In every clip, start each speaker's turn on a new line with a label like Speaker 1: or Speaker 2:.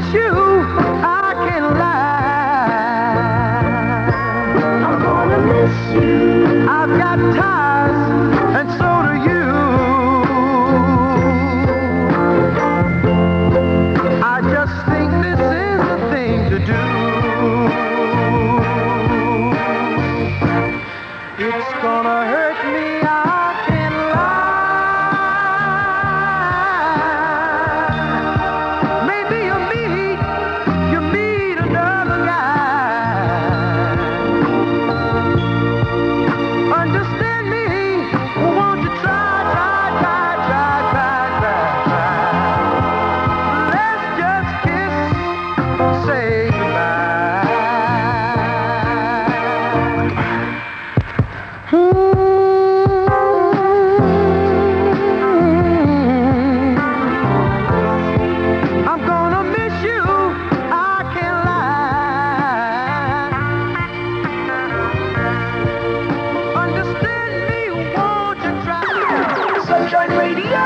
Speaker 1: miss you, I can't lie. I'm gonna miss you. I've got ties, and so do you. I just think this is the thing to do. It's gonna hurt me, I can't lie. Maybe you meet another guy. Understand me, won't you try? Let's just kiss, say goodbye. I'm gonna miss you, I can't lie. Understand me, won't you try? Sunshine Radio!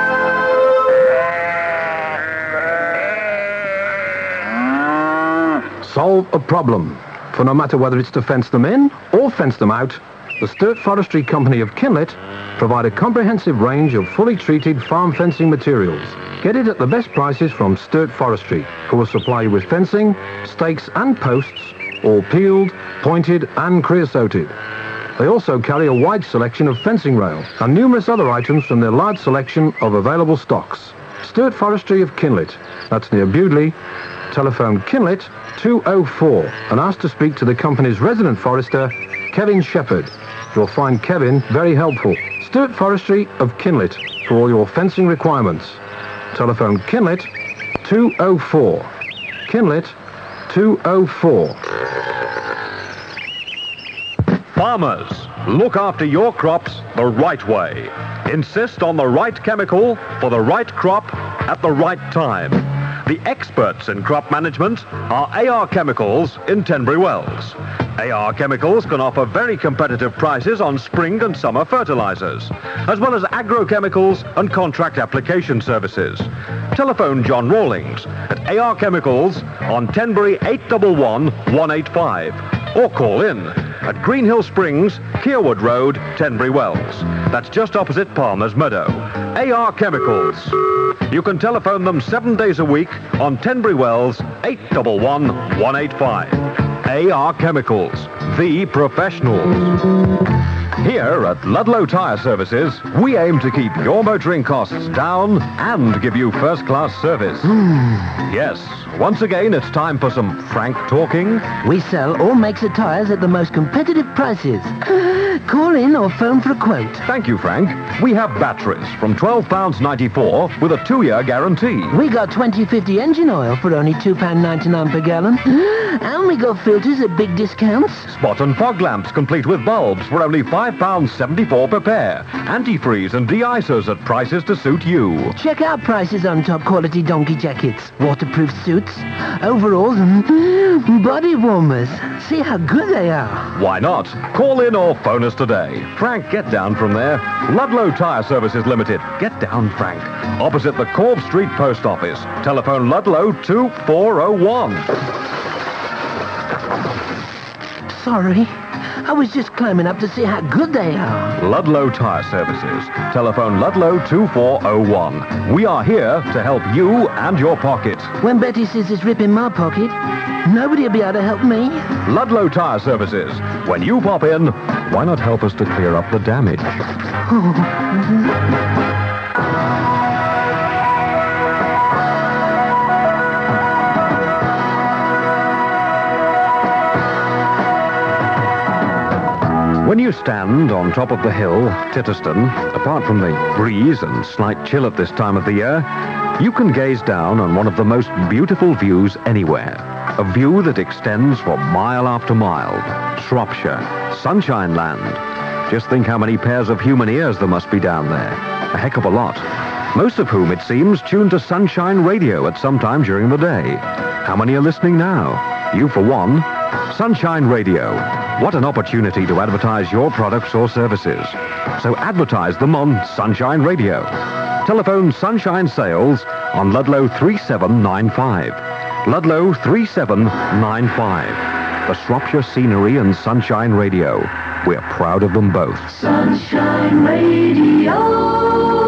Speaker 2: Solve a problem. For no matter whether it's to fence them in or fence them out, the Sturt Forestry Company of Kinlet provide a comprehensive range of fully treated farm fencing materials. Get it at the best prices from Sturt Forestry, who will supply you with fencing, stakes and posts, all peeled, pointed and creosoted. They also carry a wide selection of fencing rail and numerous other items from their large selection of available stocks. Sturt Forestry of Kinlet, that's near Bewdley. Telephone Kinlet 204 and ask to speak to the company's resident forester, Kevin Shepherd. You'll find Kevin very helpful. Sturt Forestry of Kinlet for all your fencing requirements. Telephone Kinlet 204. Kinlet 204.
Speaker 3: Farmers, look after your crops the right way. Insist on the right chemical for the right crop at the right time. The experts in crop management are AR Chemicals in Tenbury Wells. AR Chemicals can offer very competitive prices on spring and summer fertilizers, as well as agrochemicals and contract application services. Telephone John Rawlings at AR Chemicals on Tenbury 811 185, or call in at Greenhill Springs, Kearwood Road, Tenbury Wells. That's just opposite Palmer's Meadow. AR Chemicals. You can telephone them 7 days a week on Tenbury Wells 811 185. AR Chemicals, the professionals. Here at Ludlow Tyre Services, we aim to keep your motoring costs down and give you first-class service. Yes, once again, it's time for some frank talking.
Speaker 4: We sell all makes of tyres at the most competitive prices. Call in or phone for a quote.
Speaker 3: Thank you, Frank. We have batteries from £12.94 with a 2-year guarantee.
Speaker 4: We got 2050 engine oil for only £2.99 per gallon. And we got filters at big discounts.
Speaker 3: Spot and fog lamps complete with bulbs for only £5.74 per pair. Antifreeze and de-icers at prices to suit you.
Speaker 4: Check out prices on top quality donkey jackets, waterproof suits, overalls and body warmers. See how good they are.
Speaker 3: Why not? Call in or phone us today. Frank, get down from there. Ludlow Tyre Services Limited. Get down, Frank. Opposite the Corb Street Post Office. Telephone Ludlow 2401.
Speaker 4: Sorry. I was just climbing up to see how good they are.
Speaker 3: Ludlow Tyre Services. Telephone Ludlow 2401. We are here to help you and your pocket.
Speaker 4: When Betty says it's ripping my pocket, nobody will be able to help me.
Speaker 3: Ludlow Tyre Services. When you pop in, why not help us to clear up the damage? When you stand on top of the hill, Titterston, apart from the breeze and slight chill at this time of the year, you can gaze down on one of the most beautiful views anywhere. A view that extends for mile after mile. Shropshire, Sunshine Land. Just think how many pairs of human ears there must be down there. A heck of a lot. Most of whom, it seems, tune to Sunshine Radio at some time during the day. How many are listening now? You for one. Sunshine Radio. What an opportunity to advertise your products or services. So advertise them on Sunshine Radio. Telephone Sunshine Sales on Ludlow 3795. Ludlow 3795. The Shropshire Scenery and Sunshine Radio. We're proud of them both.
Speaker 1: Sunshine Radio.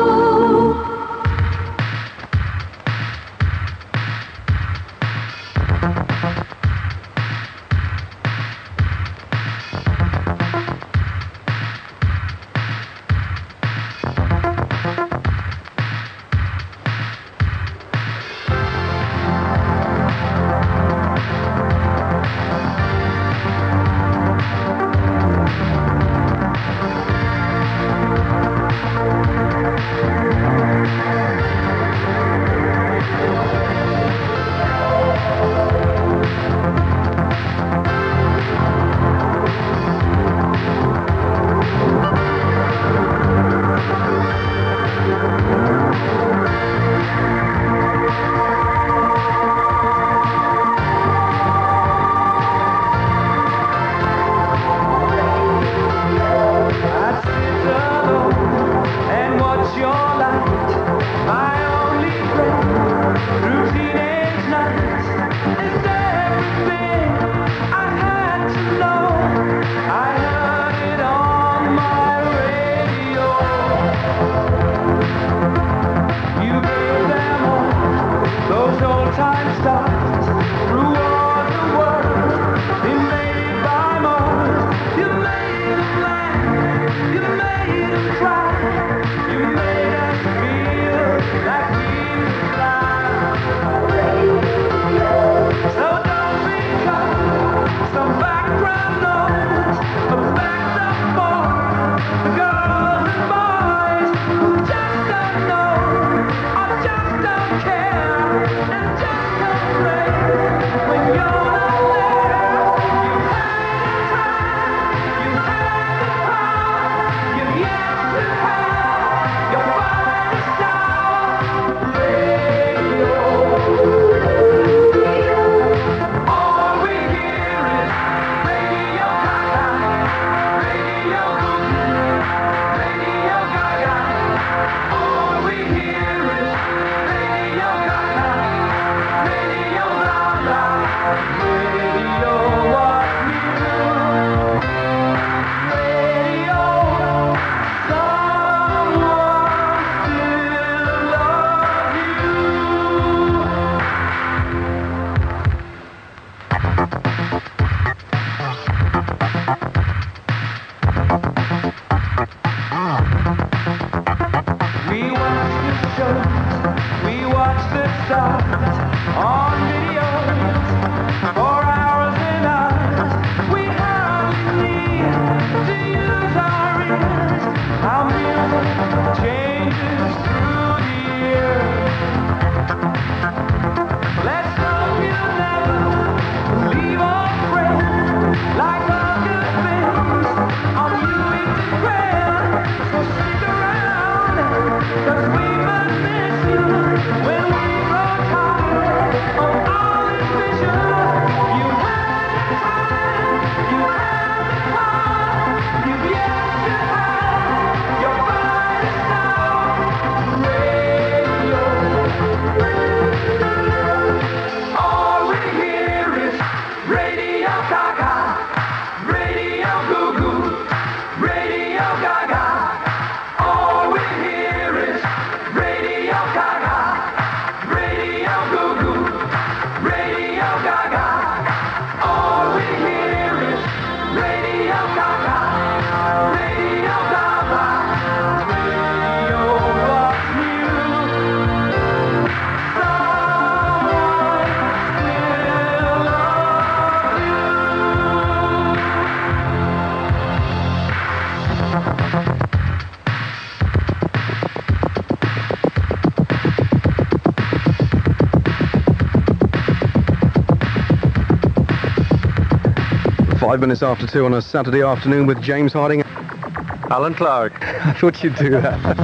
Speaker 5: Five minutes after 2 on a Saturday afternoon with James Harding.
Speaker 3: Alan Clark.
Speaker 5: I thought you'd do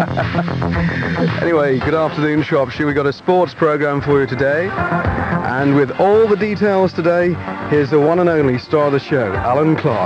Speaker 5: that. Anyway, good afternoon, Shropshire. We've got a sports programme for you today. And with all the details today, here's the one and only star of the show, Alan Clark.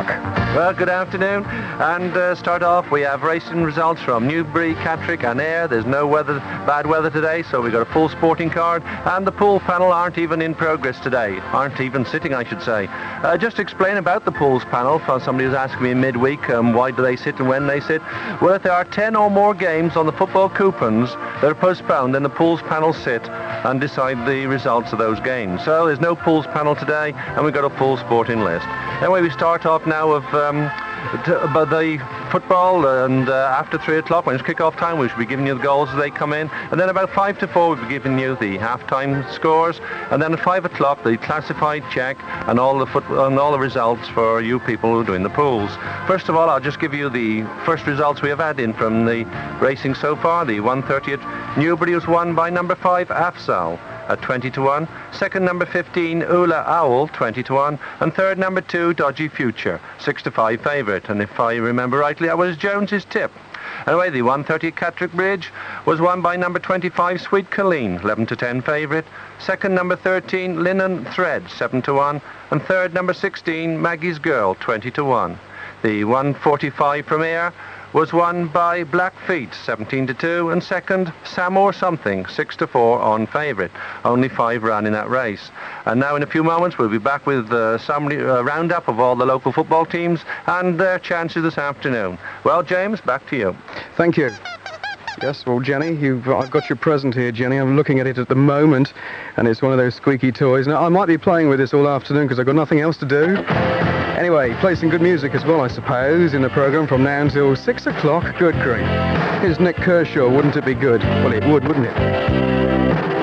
Speaker 5: Well, good afternoon. And start off, we have racing results from Newbury, Catterick and Ayr. There's no bad weather today, so we've got a full sporting card. And the pool panel aren't even in progress today. Aren't even sitting, I should say. Just to explain about the pools panel, for somebody who's asking me in midweek, why do they sit and when they sit? Well, if there are 10 or more games on the football coupons that are postponed, then the pools panel sit and decide the results of those games. So there's no pools panel today, and we've got a full sporting list. Anyway, we start off now with the football, and after 3 o'clock, when it's kick-off time, we should be giving you the goals as they come in. And then about 5 to 4, we'll be giving you the half-time scores. And then at 5 o'clock, the classified check and all the results for you people who are doing the pools. First of all, I'll just give you the first results we have had in from the racing so far. The 1:30 at Newbury was won by number 5, Afzal, at 20-1. Second, number 15, Ula Owl, 20-1. And third, number 2, Dodgy Future, 6-5 favourite. And if I remember rightly, that was Jones's tip. Anyway, the 1:30 at Catterick Bridge was won by number 25, Sweet Colleen, 11-10 favourite. Second, number 13, Linen Thread, 7-1. And third, number 16, Maggie's Girl, 20-1. The 1:45 from Ayr was won by Blackfeet, 17-2, and second, Sam or Something, 6-4 on favourite. Only 5 ran in that race. And now in a few moments we'll be back with some roundup of all the local football teams and their chances this afternoon. Well, James, back to you.
Speaker 6: Thank you. Yes, well, Jenny, I've got your present here, Jenny. I'm looking at it at the moment, and it's one of those squeaky toys. Now, I might be playing with this all afternoon because I've got nothing else to do. Anyway, play some good music as well, I suppose, in the programme from now until 6 o'clock. Good grief. Here's Nick Kershaw, Wouldn't It Be Good? Well, it would, wouldn't it?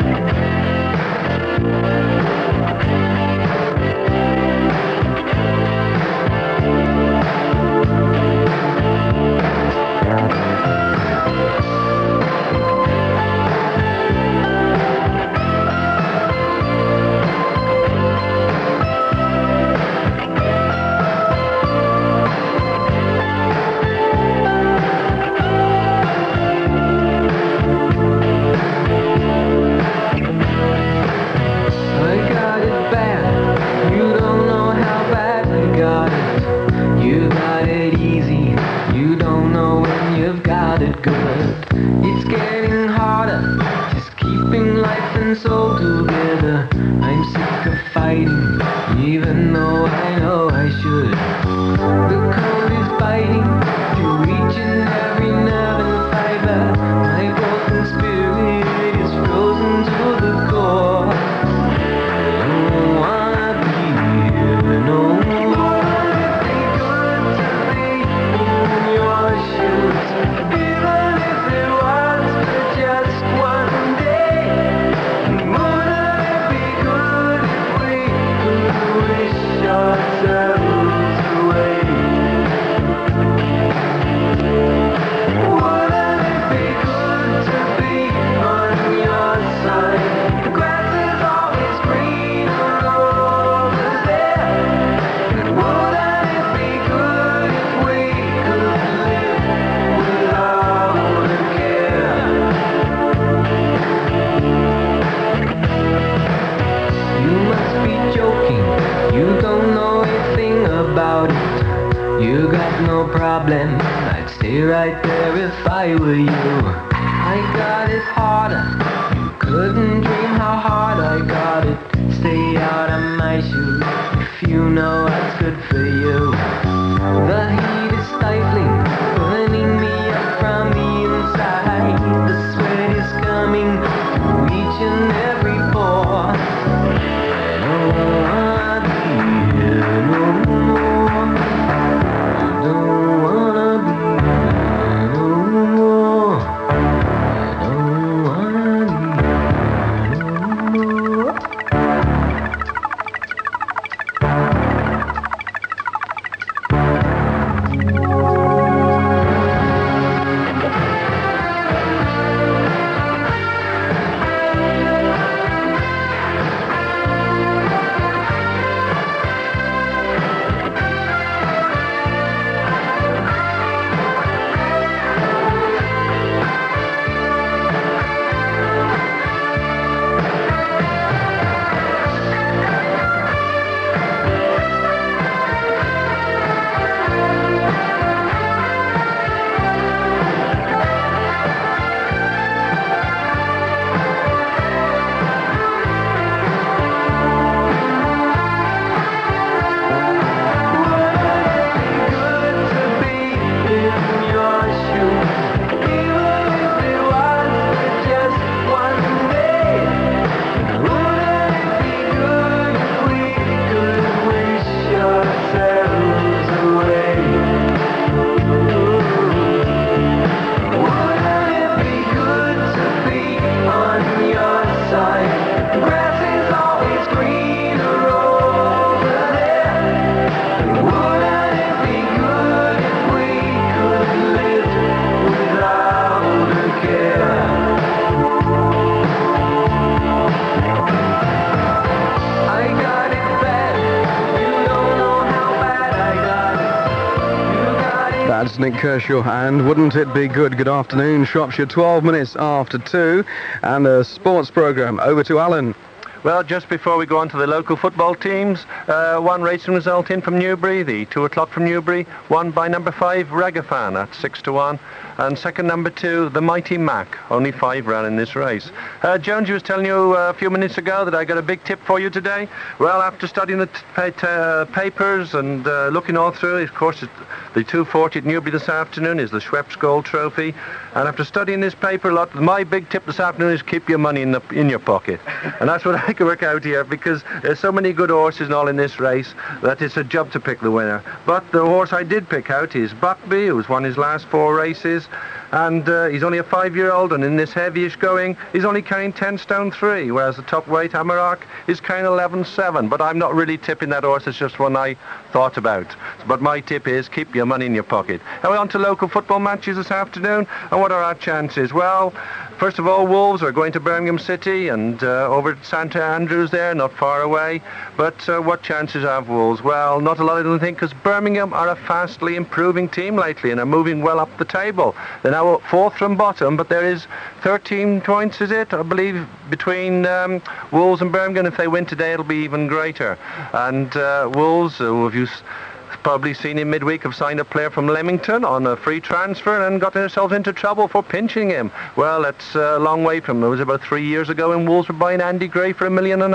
Speaker 1: I'd stay right there if I were you. I got it harder. You couldn't dream how hard I got it. Stay out of my shoes if you know what's good for you. The heat is stifling, burning me up from the inside. The sweat is coming through each and every pore. I don't wanna be here no more. I don't wanna be here no more. I don't wanna be here no more.
Speaker 6: it's Nick Kershaw, and wouldn't it be good? Good afternoon, Shropshire, 12 minutes after 2, and the sports programme. Over to Alan.
Speaker 5: Well, just before we go on to the local football teams, one racing result in from Newbury, the 2 o'clock from Newbury, won by number 5, Regafan at 6-1. And second number 2, the Mighty Mac, only 5 ran in this race. Jonesy was telling you a few minutes ago that I got a big tip for you today. Well, after studying the papers and looking all through, of course, the 240 at Newbury this afternoon is the Schweppes Gold Trophy. And after studying this paper a lot, my big tip this afternoon is keep your money in your pocket. And that's what I can work out here, because there's so many good horses and all in this race that it's a job to pick the winner. But the horse I did pick out is Buckby, who's won his last 4 races. And he's only a 5-year-old, and in this heavyish going, he's only carrying 10 stone 3, whereas the top weight Amarok is carrying 11.7. But I'm not really tipping that horse, it's just one I thought about. But my tip is keep your money in your pocket. And we're on to local football matches this afternoon, and what are our chances? Well, first of all, Wolves are going to Birmingham City and over at St Andrews there, not far away. But what chances have Wolves? Well, not a lot, I don't think, because Birmingham are a fastly improving team lately and are moving well up the table. They're now 4th from bottom, but there is 13 points, is it, I believe, between Wolves and Birmingham. If they win today, it'll be even greater. And Wolves, who have you probably seen in midweek, have signed a player from Leamington on a free transfer and got themselves into trouble for pinching him. Well, that's a long way from it. It was about 3 years ago when Wolves were buying Andy Gray for £1.5 million,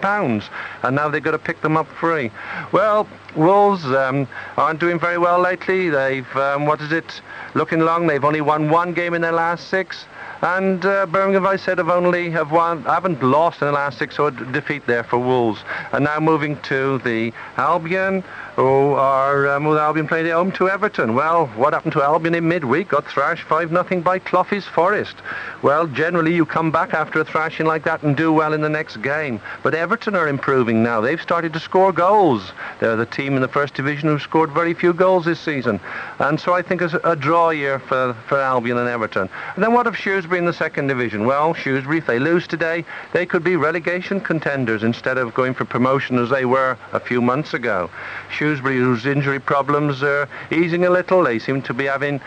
Speaker 5: and now they've got to pick them up free. Well, Wolves aren't doing very well lately. They've, looking long, they've only won 1 game in their last 6. And Birmingham, I said, haven't lost in the last 6, so a defeat there for Wolves. And now moving to the Albion, who are Albion playing at home to Everton. Well, what happened to Albion in midweek? Got thrashed 5-0 by Cloughey's Forest. Well, generally you come back after a thrashing like that and do well in the next game. But Everton are improving now. They've started to score goals. They're the team in the first division who've scored very few goals this season. And so I think it's a draw year for Albion and Everton. And then what of Shrewsbury in the second division? Well, Shrewsbury, if they lose today, they could be relegation contenders instead of going for promotion as they were a few months ago. Shrewsbury, whose injury problems are easing a little, they seem to be having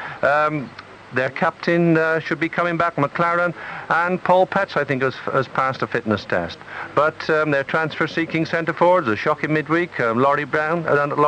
Speaker 5: their captain should be coming back, McLaren, and Paul Petts, I think, has passed a fitness test. But their transfer-seeking centre forwards, a shock in midweek, Laurie Brown,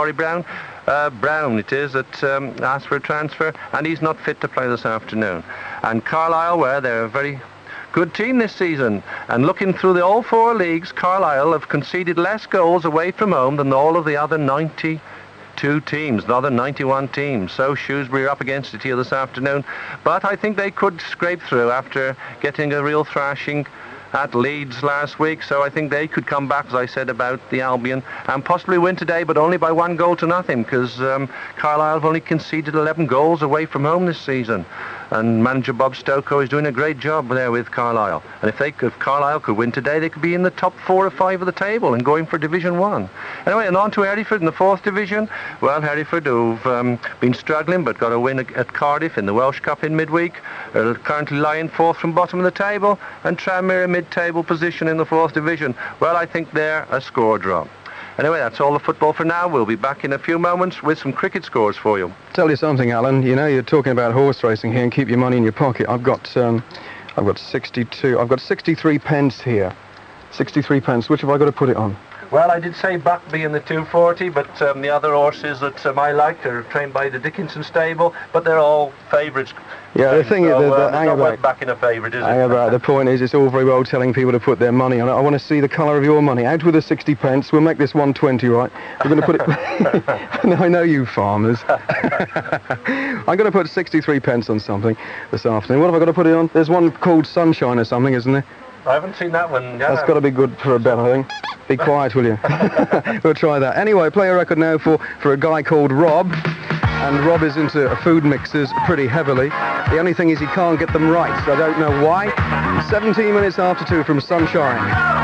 Speaker 5: Brown it is, that asked for a transfer, and he's not fit to play this afternoon. And Carlisle, where they're a very good team this season, and looking through all 4 leagues, Carlisle have conceded less goals away from home than all of the other 92 teams, the other 91 teams. So Shrewsbury are up against it here this afternoon, but I think they could scrape through after getting a real thrashing at Leeds last week. So I think they could come back, as I said about the Albion, and possibly win today, but only by 1-0, because Carlisle have only conceded 11 goals away from home this season. And manager Bob Stokoe is doing a great job there with Carlisle. And if Carlisle could win today, they could be in the top 4 or 5 of the table and going for Division 1. Anyway, and on to Hereford in the 4th division. Well, Hereford, who've been struggling but got a win at Cardiff in the Welsh Cup in midweek, are currently lying 4th from bottom of the table, and Tranmere mid-table position in the 4th division. Well, I think they're a score draw. Anyway, that's all the football for now. We'll be back in a few moments with some cricket scores for you.
Speaker 6: Tell you something, Alan. You know, you're talking about horse racing here and keep your money in your pocket. I've got 63 pence here. 63 pence. Which have I got to put it on?
Speaker 5: Well, I did say Buckby in the 240, but the other horses that I like are trained by the Dickinson stable, but they're all favourites.
Speaker 6: Yeah, the thing is,
Speaker 5: hang about back in a favourite, is it?
Speaker 6: Hang about. The point is, it's all very well telling people to put their money on it. I want to see the colour of your money. Out with the 60 pence. We'll make this 120, right? We're going to put it. I know you farmers. I'm going to put 63 pence on something this afternoon. What have I got to put it on? There's one called Sunshine or something, isn't there?
Speaker 5: I haven't seen that one. Yeah.
Speaker 6: That's got to be good for a bet, I think. Be quiet, will you? We'll try that. Anyway, play a record now for a guy called Rob. And Rob is into food mixers pretty heavily. The only thing is he can't get them right, so I don't know why. 17 minutes after 2 from Sunshine.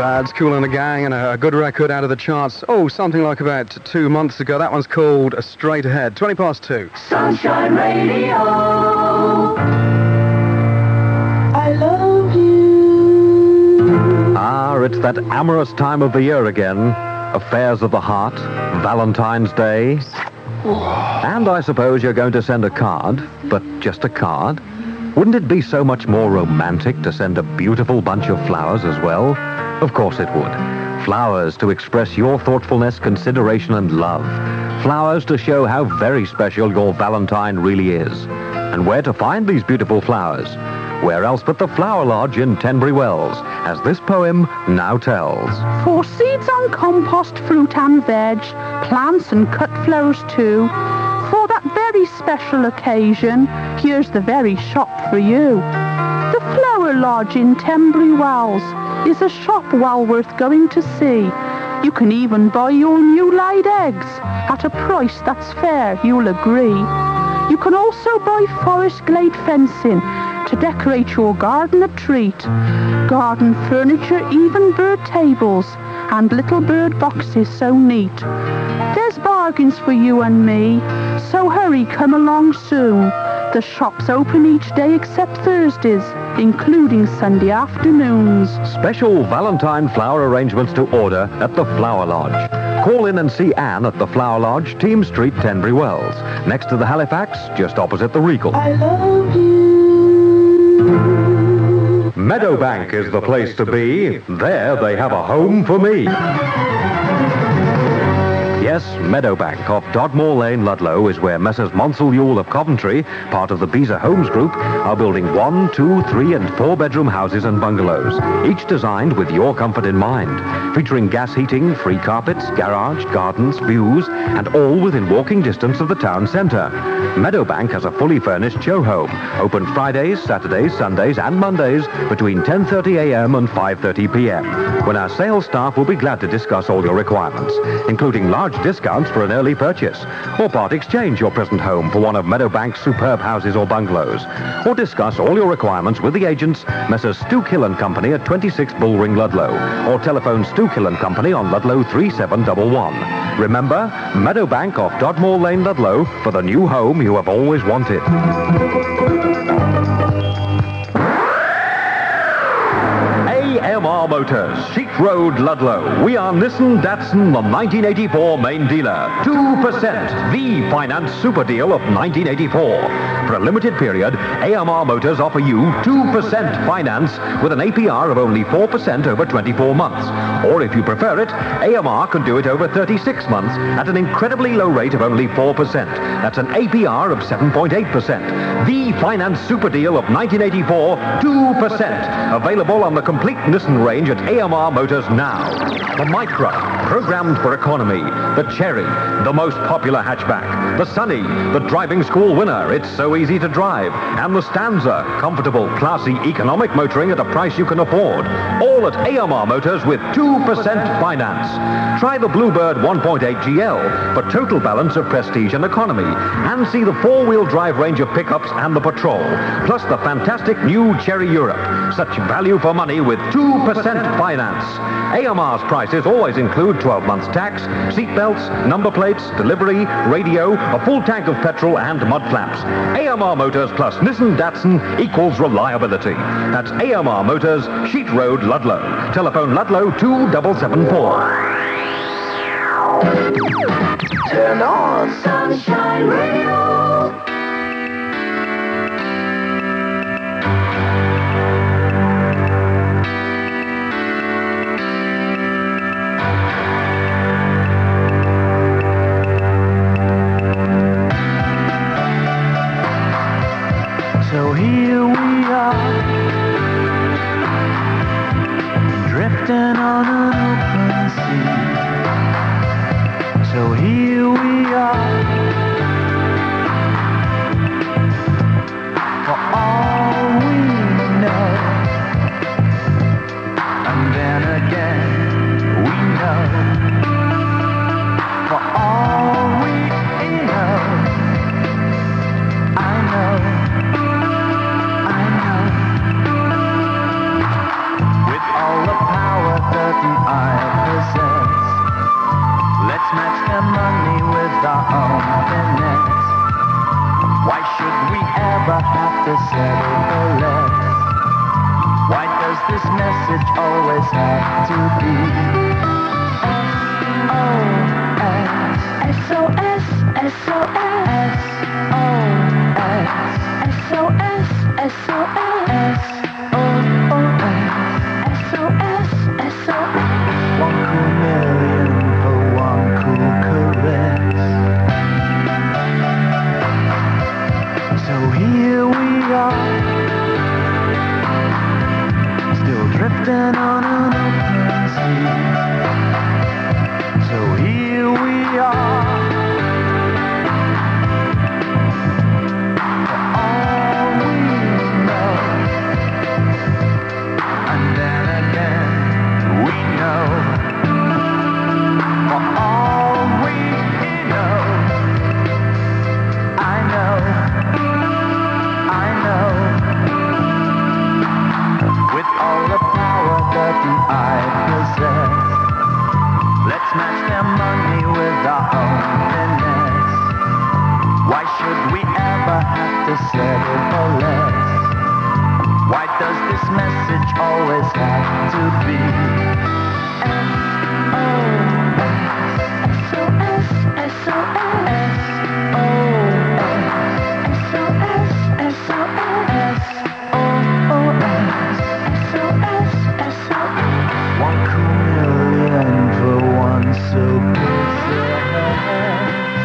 Speaker 6: Bad's Kool and the Gang, and a good record out of the charts. Oh, something like about 2 months ago. That one's called Straight Ahead. 2:20.
Speaker 1: Sunshine Radio. I love you.
Speaker 3: Ah, it's that amorous time of the year again. Affairs of the heart, Valentine's Day. And I suppose you're going to send a card, but just a card. Wouldn't it be so much more romantic to send a beautiful bunch of flowers as well? Of course it would. Flowers to express your thoughtfulness, consideration, and love. Flowers to show how very special your Valentine really is. And where to find these beautiful flowers? Where else but the Flower Lodge in Tenbury Wells, as this poem now tells.
Speaker 7: For seeds on compost, fruit and veg, plants and cut flowers too. For that very special occasion, here's the very shop for you. The Flower Lodge in Tenbury Wells is a shop well worth going to see. You can even buy your new laid eggs at a price that's fair, you'll agree. You can also buy forest glade fencing to decorate your garden a treat. Garden furniture, even bird tables and little bird boxes so neat. There's bargains for you and me, so hurry, come along soon. The shop's open each day except Thursdays, including Sunday afternoons.
Speaker 3: Special Valentine flower arrangements to order at the Flower Lodge. Call in and see Anne at the Flower Lodge, Team Street, Tenbury Wells, next to the Halifax, just opposite the Regal.
Speaker 1: I love you.
Speaker 3: Meadowbank is the place to be. There they have a home for me. Yes, Meadowbank off Dodmore Lane, Ludlow, is where Messrs. Monsell Yule of Coventry, part of the Beezer Homes Group, are building 1, 2, 3 and 4-bedroom houses and bungalows, each designed with your comfort in mind, featuring gas heating, free carpets, garage, gardens, views, and all within walking distance of the town centre. Meadowbank has a fully furnished show home, open Fridays, Saturdays, Sundays and Mondays between 10:30 a.m. and 5:30 p.m, when our sales staff will be glad to discuss all your requirements, including large discounts for an early purchase, or part exchange your present home for one of Meadowbank's superb houses or bungalows, or discuss all your requirements with the agents, Messrs. Stu Kill and Company at 26 Bullring, Ludlow, or telephone Stu Kill and Company on Ludlow 3711. Remember, Meadowbank off Dodmore Lane, Ludlow, for the new home you have always wanted. AMR Motors, Sheet Road, Ludlow. We are Nissan Datsun, the 1984 main dealer. 2%, the finance super deal of 1984. For a limited period, AMR Motors offer you 2% finance with an APR of only 4% over 24 months. Or if you prefer it, AMR can do it over 36 months at an incredibly low rate of only 4%. That's an APR of 7.8%. The finance super deal of 1984, 2%. Available on the complete Nissan range at AMR Motors now. The Micra, programmed for economy. The Cherry, the most popular hatchback. The Sunny, the driving school winner. It's so easy to drive. And the Stanza, comfortable, classy, economic motoring at a price you can afford. All at AMR Motors with 2% finance. Try the Bluebird 1.8 GL for total balance of prestige and economy. And see the four-wheel drive range of pickups and the Patrol. Plus the fantastic new Cherry Europe. Such value for money with 2% finance. AMR's prices always include 12 months tax, seat belts, number plates, delivery, radio, a full tank of petrol and mud flaps. AMR Motors plus Nissan Datsun equals reliability. That's AMR Motors, Sheet Road, Ludlow. Telephone Ludlow 2774.
Speaker 1: Turn on Sunshine Radio. So here we are, drifting on an open sea. So here we are, for all we know. And then again, we know, for all we know. I know. With all the power that settle for less? Why does this message always have to be SOS, SOS, SOS, SOS, SOS, SOS. 1 cool million for 1 cool caress. So here we are, still drifting on an open sea. So here we are, for all we know. And then again, we know, for all we know. I know, with all the power that I possess, let's match their money with our own finesse. Why should we ever have to settle for less? Why does this message always have to be SOS, SOS, SOS, SOS, SOS. 1 cool million for 1 so possessed.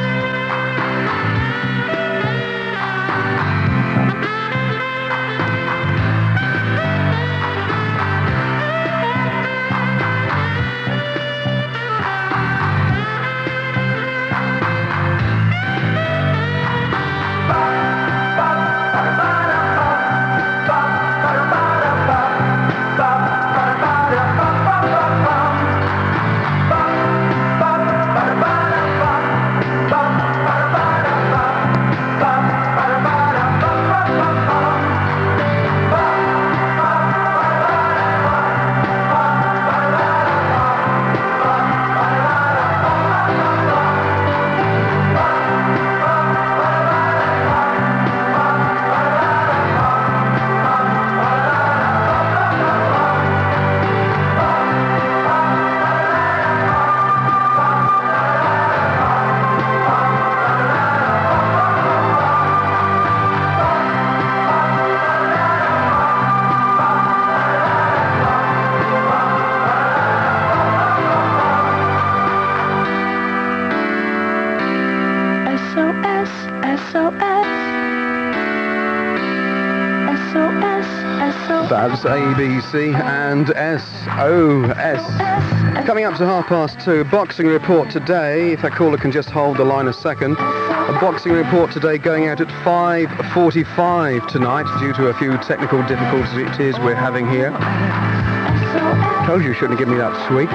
Speaker 6: That's ABC and SOS. Coming up to 2:30, boxing report today. If that caller can just hold the line a second. A boxing report today going out at 5:45 tonight due to a few technical difficulties we're having here. Told you shouldn't have given me that sweet.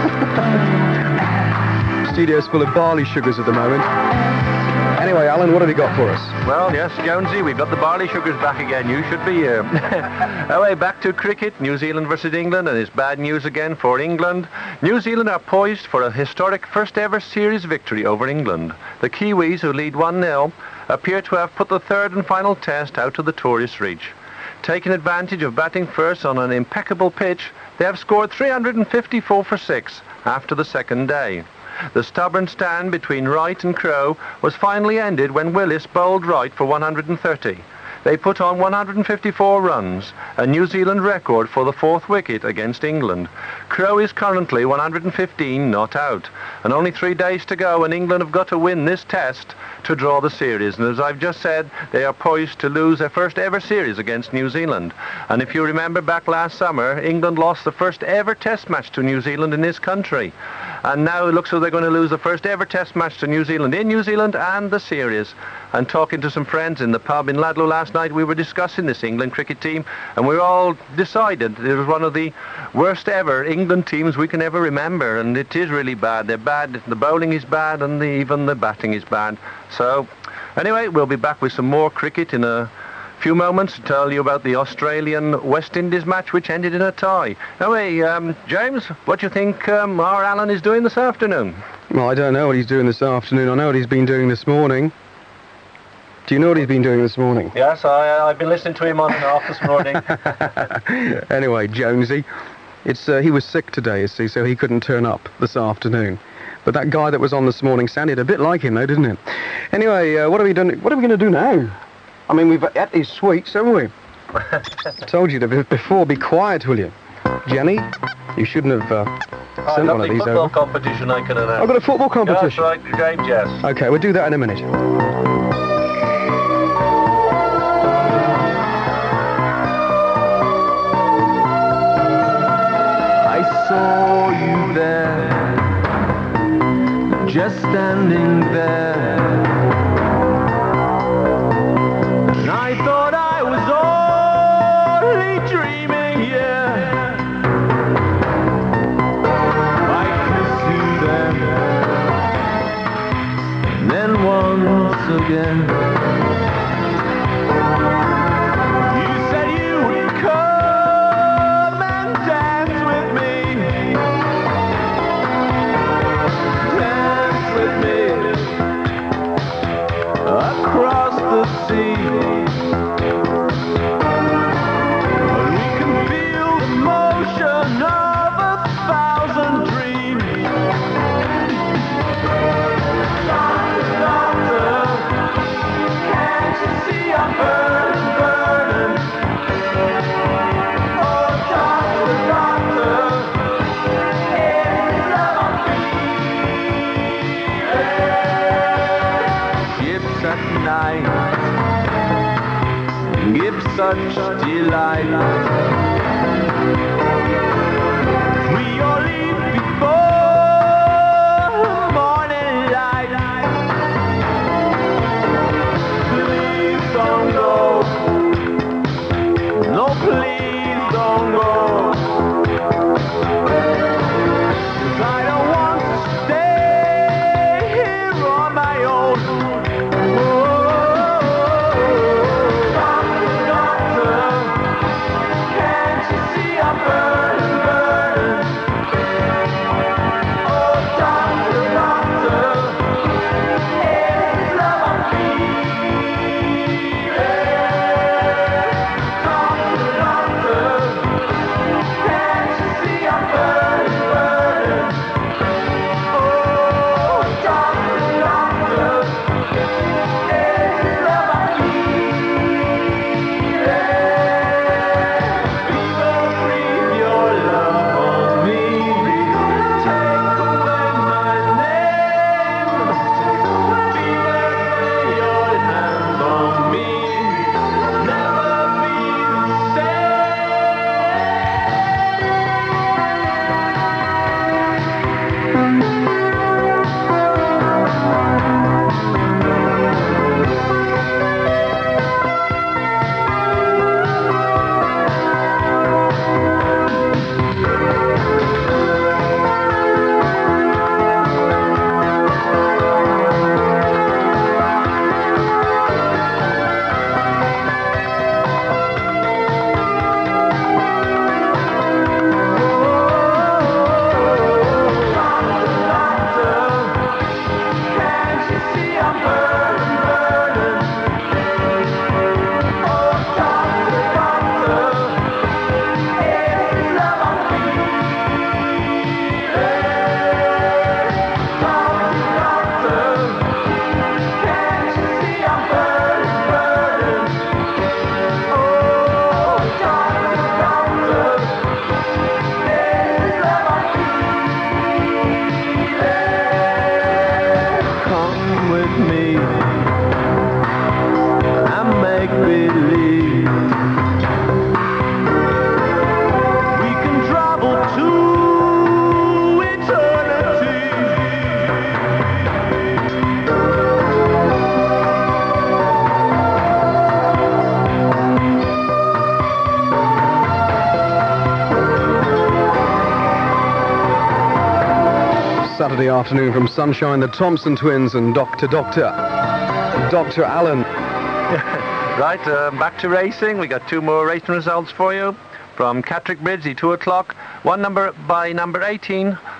Speaker 6: Studio's full of barley sugars at the moment. Anyway, Alan, what have you got for us?
Speaker 5: Well, yes, Jonesy, we've got the barley sugars back again. You should be here. Anyway, back to cricket. New Zealand versus England, and it's bad news again for England. New Zealand are poised for a historic first-ever series victory over England. The Kiwis, who lead 1-0, appear to have put the third and final test out to the tourist reach. Taking advantage of batting first on an impeccable pitch, they have scored 354 for 6 after the second day. The stubborn stand between Wright and Crowe was finally ended when Willis bowled Wright for 130. They put on 154 runs, a New Zealand record for the 4th wicket against England. Crowe is currently 115 not out, and only 3 days to go, and England have got to win this test to draw the series. And as I've just said, they are poised to lose their first ever series against New Zealand. And if you remember back last summer, England lost the first ever test match to New Zealand in this country. And now it looks like they're going to lose the first ever test match to New Zealand in New Zealand and the series. And talking to some friends in the pub in Ladlow last night, we were discussing this England cricket team, and we all decided it was one of the worst ever England teams we can ever remember, and it is really bad. They're bad, the bowling is bad, and even the batting is bad. So anyway, we'll be back with some more cricket in a few moments to tell you about the Australian-West Indies match, which ended in a tie. Anyway, James, what do you think our Alan is doing this afternoon?
Speaker 6: Well, I don't know what he's doing this afternoon. I know what he's been doing this morning. Do you know what he's been doing this morning?
Speaker 5: Yes, I've been listening to him on and off this morning.
Speaker 6: Anyway, Jonesy, he was sick today, you see, so he couldn't turn up this afternoon. But that guy that was on this morning sounded a bit like him, though, didn't it? Anyway, what are we going to do now? I mean, we've had these sweets, haven't we? I told you before, be quiet, will you? Jenny, you shouldn't have sent one of these over.
Speaker 5: Football competition I can announce.
Speaker 6: I've got a football competition.
Speaker 5: That's right, James, yes.
Speaker 6: Okay, we'll do that in a minute.
Speaker 1: I saw you there, just standing there, and I thought I was only dreaming, yeah. I kissed you then, and then once again. You said you would come and dance with me, dance with me across the sea. And we can feel the motion of 1,000 dreams. Doctor, can't you see I'm burning, burning? Oh, doctor, doctor, it's love I'm feeling. Ships at night give such delight. We all leave before morning light. Please don't go. No, please don't go. 'Cause I don't want to stay here on my own. Doctor, doctor, can't you see I'm burning, burning? Oh, doctor, doctor, it's love I'm feeling. Doctor, doctor, can't you see I'm burning, burning? Oh, doctor, doctor, it's love I'm feeling. Fever, breathe your love on me. Take away my name. Fever, lay your hands on me. Never be the can't you see I'm burning, burning? Oh, doctor, doctor, it's love I'm feeling. Doctor, doctor, can't you see I'm burning, burning? Oh, doctor, doctor, it's love I'm feeling. Come with me and make believe we can travel to eternity.
Speaker 6: Saturday afternoon from Sunshine, the Thompson twins and Dr. Allen.
Speaker 5: Right, back to racing. We got two more racing results for you. From Catterick Bridge, the 2 o'clock. One number by number 18,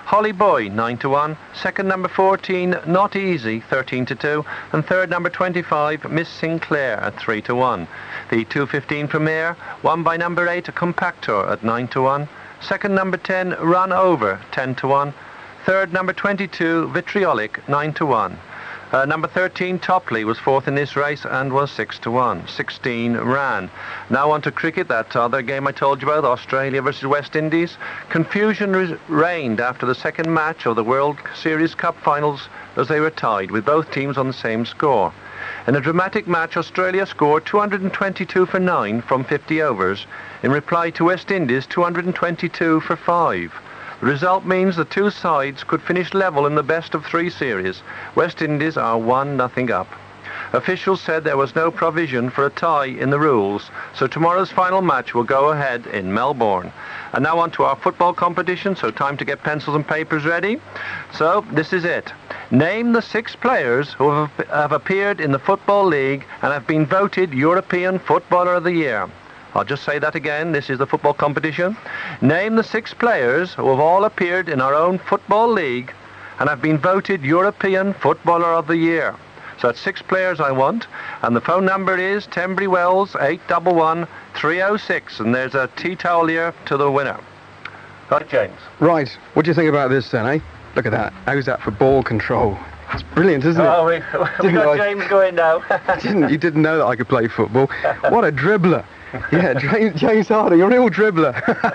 Speaker 5: Holly Boy, 9-1. Second, number 14, Not Easy, 13-2. And third, number 25, Miss Sinclair, at 3-1. The 2:15 Premier, won by number 8, Compactor, at 9-1. Second, number 10, Run Over, 10-1. Third, number 22, Vitriolic, 9-1. Number 13, Topley, was fourth in this race and was 6-1. 16 ran. Now on to cricket, that other game I told you about, Australia versus West Indies. Confusion reigned after the second match of the World Series Cup finals as they were tied, with both teams on the same score. In a dramatic match, Australia scored 222 for 9 from 50 overs, in reply to West Indies 222 for 5. The result means the two sides could finish level in the best of 3 series. West Indies are 1-0 up. Officials said there was no provision for a tie in the rules, so tomorrow's final match will go ahead in Melbourne. And now on to our football competition, so time to get pencils and papers ready. So, this is it. Name the 6 players who have appeared in the Football League and have been voted European Footballer of the Year. I'll just say that again. This is the football competition. Name the 6 players who have all appeared in our own Football League and have been voted European Footballer of the Year. So that's 6 players I want. And the phone number is Tenbury Wells 811 306. And there's a tea towel here to the winner. Right, James?
Speaker 6: Right. What do you think about this then, eh? Look at that. How's that for ball control? It's brilliant, isn't it?
Speaker 5: Oh, we got James going now.
Speaker 6: You didn't know that I could play football. What a dribbler. Yeah, James Harder, you're a real dribbler.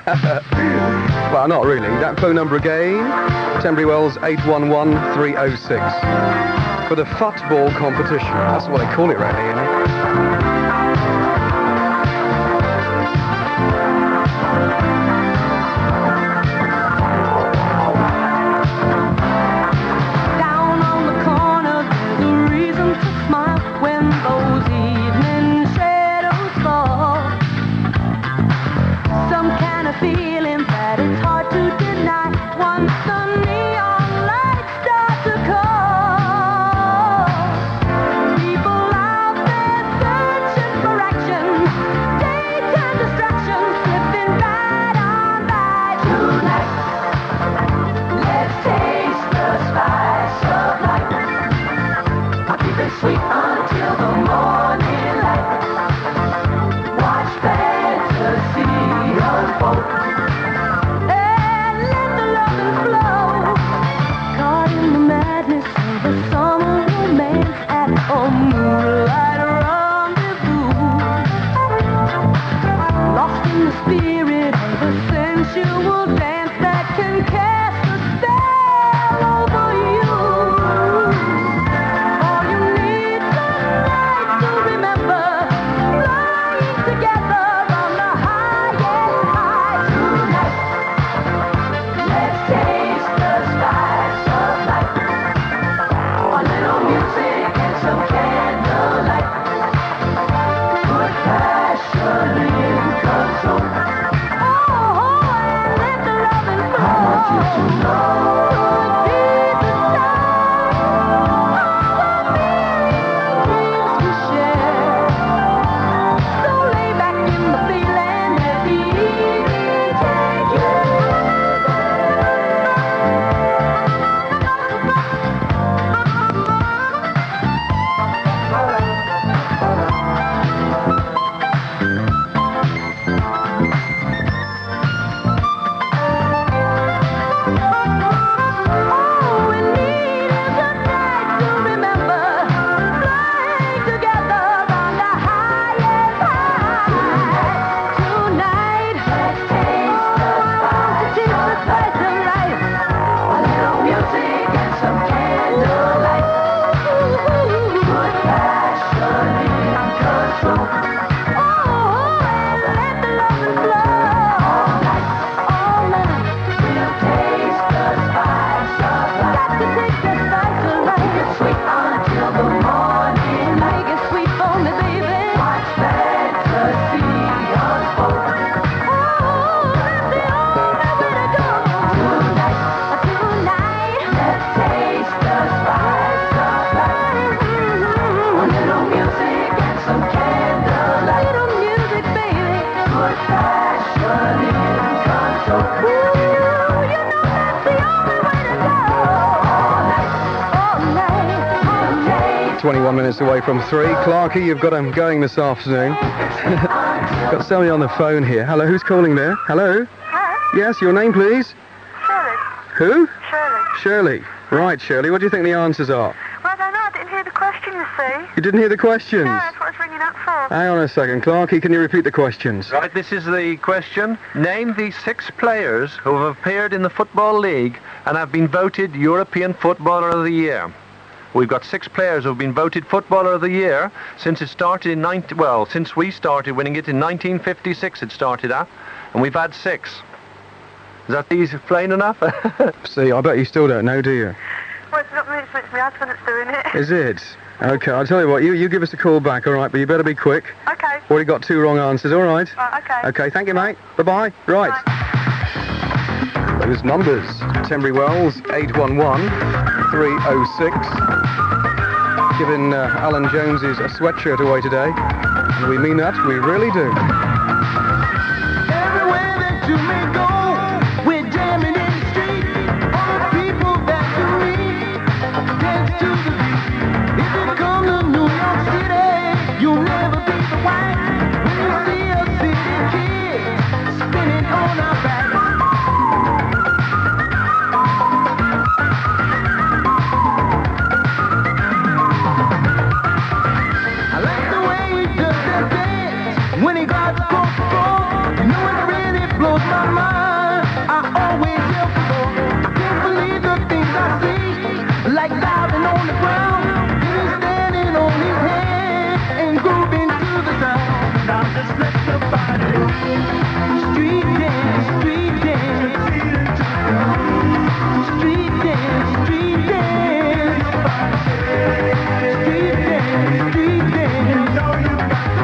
Speaker 6: Well, not really. That phone number again, Tenbury Wells 811 306. For the football competition. That's what they call it around here, isn't it?
Speaker 8: People out there
Speaker 6: 21 minutes away from 3. Clarkie, you've got him going this afternoon. Got somebody on the phone here. Hello, who's calling there? Hello?
Speaker 8: Hello?
Speaker 6: Yes, your name, please?
Speaker 8: Shirley.
Speaker 6: Who?
Speaker 8: Shirley.
Speaker 6: Shirley. Right, Shirley, what do you think the answers are?
Speaker 8: Well, I don't know. I didn't hear the question, you see.
Speaker 6: You didn't hear the questions?
Speaker 8: No, that's what I was ringing up for.
Speaker 6: Hang on a second. Clarkie, can you repeat the questions?
Speaker 5: Right, this is the question. Name the 6 players who have appeared in the Football League and have been voted European Footballer of the Year. We've got 6 players who have been voted Footballer of the Year since it started in since we started winning it in 1956 it started at, and we've had 6. Is that easy, plain enough?
Speaker 6: See, I bet you still don't know, do you?
Speaker 8: Well, it's not me, it's my husband that's doing it.
Speaker 6: Is it? Okay, I'll tell you what, you give us a call back, all right, but you better be quick.
Speaker 8: Okay.
Speaker 6: Already got 2 wrong answers, all right?
Speaker 8: Okay.
Speaker 6: Okay, thank you, mate. Bye-bye. Right. Those numbers. Tenbury Wells, 811 306. Giving Alan Jones's a sweatshirt away today. And we mean that, we really do.
Speaker 1: Everywhere that you may go, we're jamming in the street. All the people that you meet dance to the beat. If you come to New York City, you'll never be the white. When you see a city kid spinning on our back. I like the way he does that dance when he got the phone. You know it really blows my mind. I always yell for more. I can't believe the things I see, like diving on the ground. He's standing on his head and grooving to the sound. Now just let your body street dance, street dance, street dance, street dance, street dance, street dance. You know you got to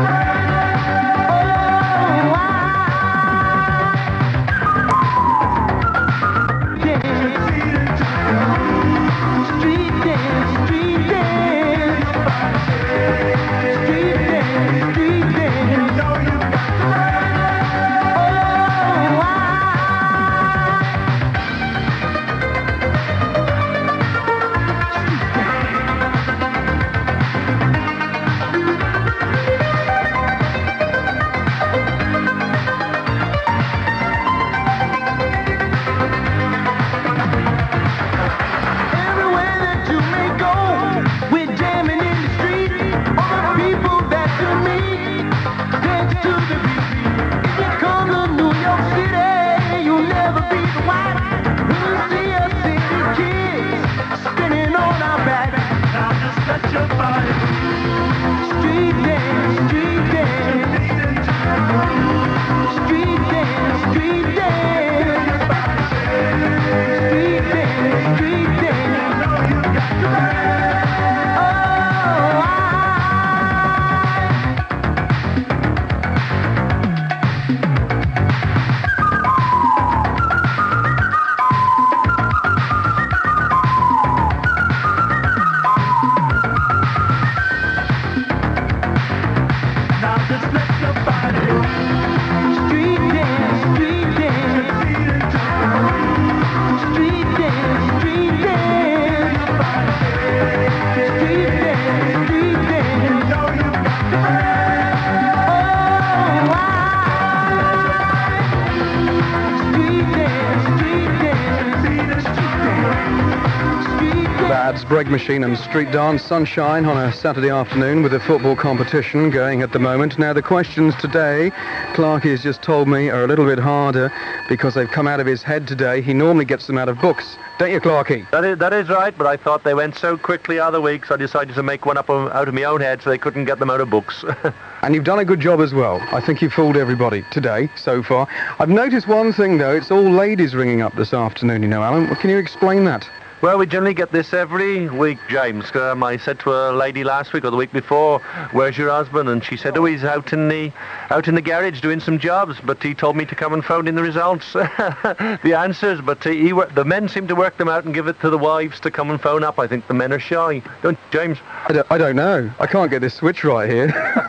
Speaker 6: That's Break Machine and Street Dance, sunshine on a Saturday afternoon with a football competition going at the moment. Now the questions today, Clarkie has just told me, are a little bit harder because they've come out of his head today. He normally gets them out of books. Don't you, Clarkie?
Speaker 5: That is right, but I thought they went so quickly other weeks, I decided to make one up out of my own head so they couldn't get them out of books.
Speaker 6: And you've done a good job as well. I think you've fooled everybody today, so far. I've noticed one thing, though. It's all ladies ringing up this afternoon, you know, Alan. Can you explain that?
Speaker 5: Well, we generally get this every week, James. I said to a lady last week or the week before, "Where's your husband?" And she said, "Oh, he's out in the garage doing some jobs." But he told me to come and phone in the results, the answers. But the men seem to work them out and give it to the wives to come and phone up. I think the men are shy, don't you, James?
Speaker 6: I don't know. I can't get this switch right here.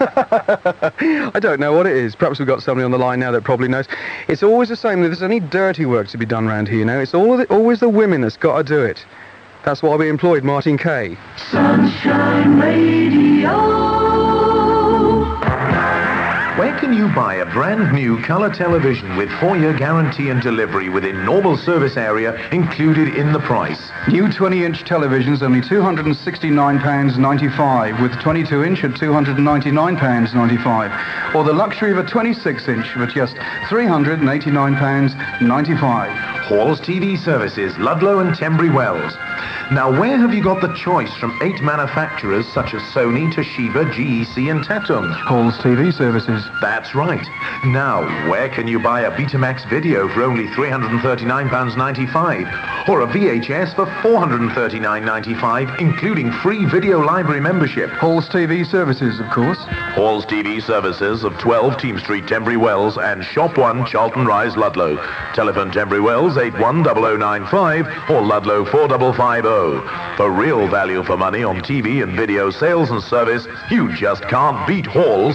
Speaker 6: I don't know what it is. Perhaps we've got somebody on the line now that probably knows. It's always the same. If there's any dirty work to be done around here, you know, it's always the women that's got to do it. That's why we employed Martin Kay.
Speaker 1: Sunshine Radio.
Speaker 9: Where can you buy a brand new colour television with 4-year guarantee and delivery within normal service area included in the price?
Speaker 6: New 20-inch televisions only £269.95 with 22-inch at £299.95, or the luxury of a 26-inch for just £389.95.
Speaker 9: Halls TV Services, Ludlow and Tenbury Wells. Now, where have you got the choice from 8 manufacturers such as Sony, Toshiba, GEC and Tatung?
Speaker 6: Halls TV Services.
Speaker 9: That's right. Now, where can you buy a Betamax video for only £339.95 or a VHS for £439.95, including free video library membership?
Speaker 6: Halls TV Services, of course.
Speaker 9: Halls TV Services of 12 Team Street, Tenbury Wells and Shop 1, Charlton Rise, Ludlow. Telephone Tenbury Wells 810095 or Ludlow 4550. For real value for money on TV and video sales and service, you just can't beat Halls.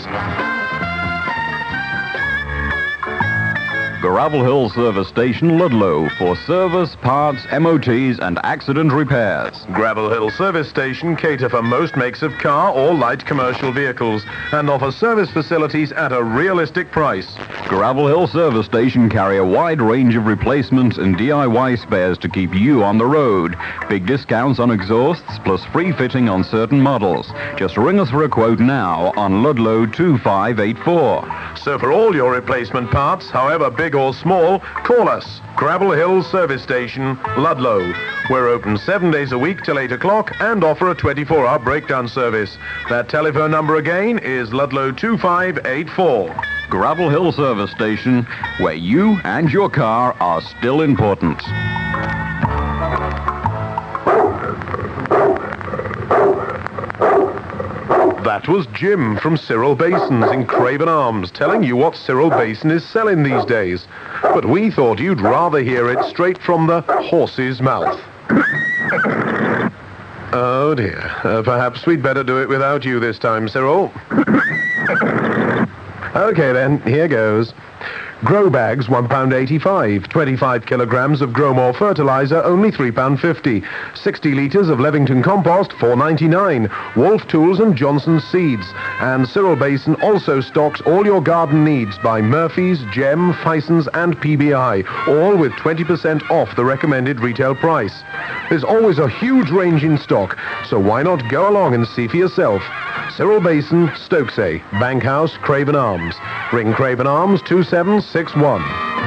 Speaker 3: Gravel Hill Service Station, Ludlow, for service, parts, MOTs and accident repairs.
Speaker 9: Gravel Hill Service Station cater for most makes of car or light commercial vehicles and offer service facilities at a realistic price.
Speaker 3: Gravel Hill Service Station carry a wide range of replacement and DIY spares to keep you on the road. Big discounts on exhausts plus free fitting on certain models. Just ring us for a quote now on Ludlow 2584.
Speaker 9: So for all your replacement parts, however big or small, call us. Gravel Hill Service Station, Ludlow. We're open 7 days a week till 8 o'clock and offer a 24-hour breakdown service. That telephone number again is Ludlow 2584.
Speaker 3: Gravel Hill Service Station, where you and your car are still important.
Speaker 9: That was Jim from Cyril Basins in Craven Arms telling you what Cyril Basin is selling these days. But we thought you'd rather hear it straight from the horse's mouth. Oh dear. Perhaps we'd better do it without you this time, Cyril. Okay then, here goes. Grow bags, £1.85. 25 kilograms of Growmore fertilizer, only £3.50. 60 litres of Levington compost, £4.99. Wolf Tools and Johnson's Seeds. And Cyril Basin also stocks all your garden needs by Murphy's, Gem, Fison's and PBI, all with 20% off the recommended retail price. There's always a huge range in stock, so why not go along and see for yourself. Cyril Basin, Stokesay, Bankhouse, Craven Arms. Ring Craven Arms 2761.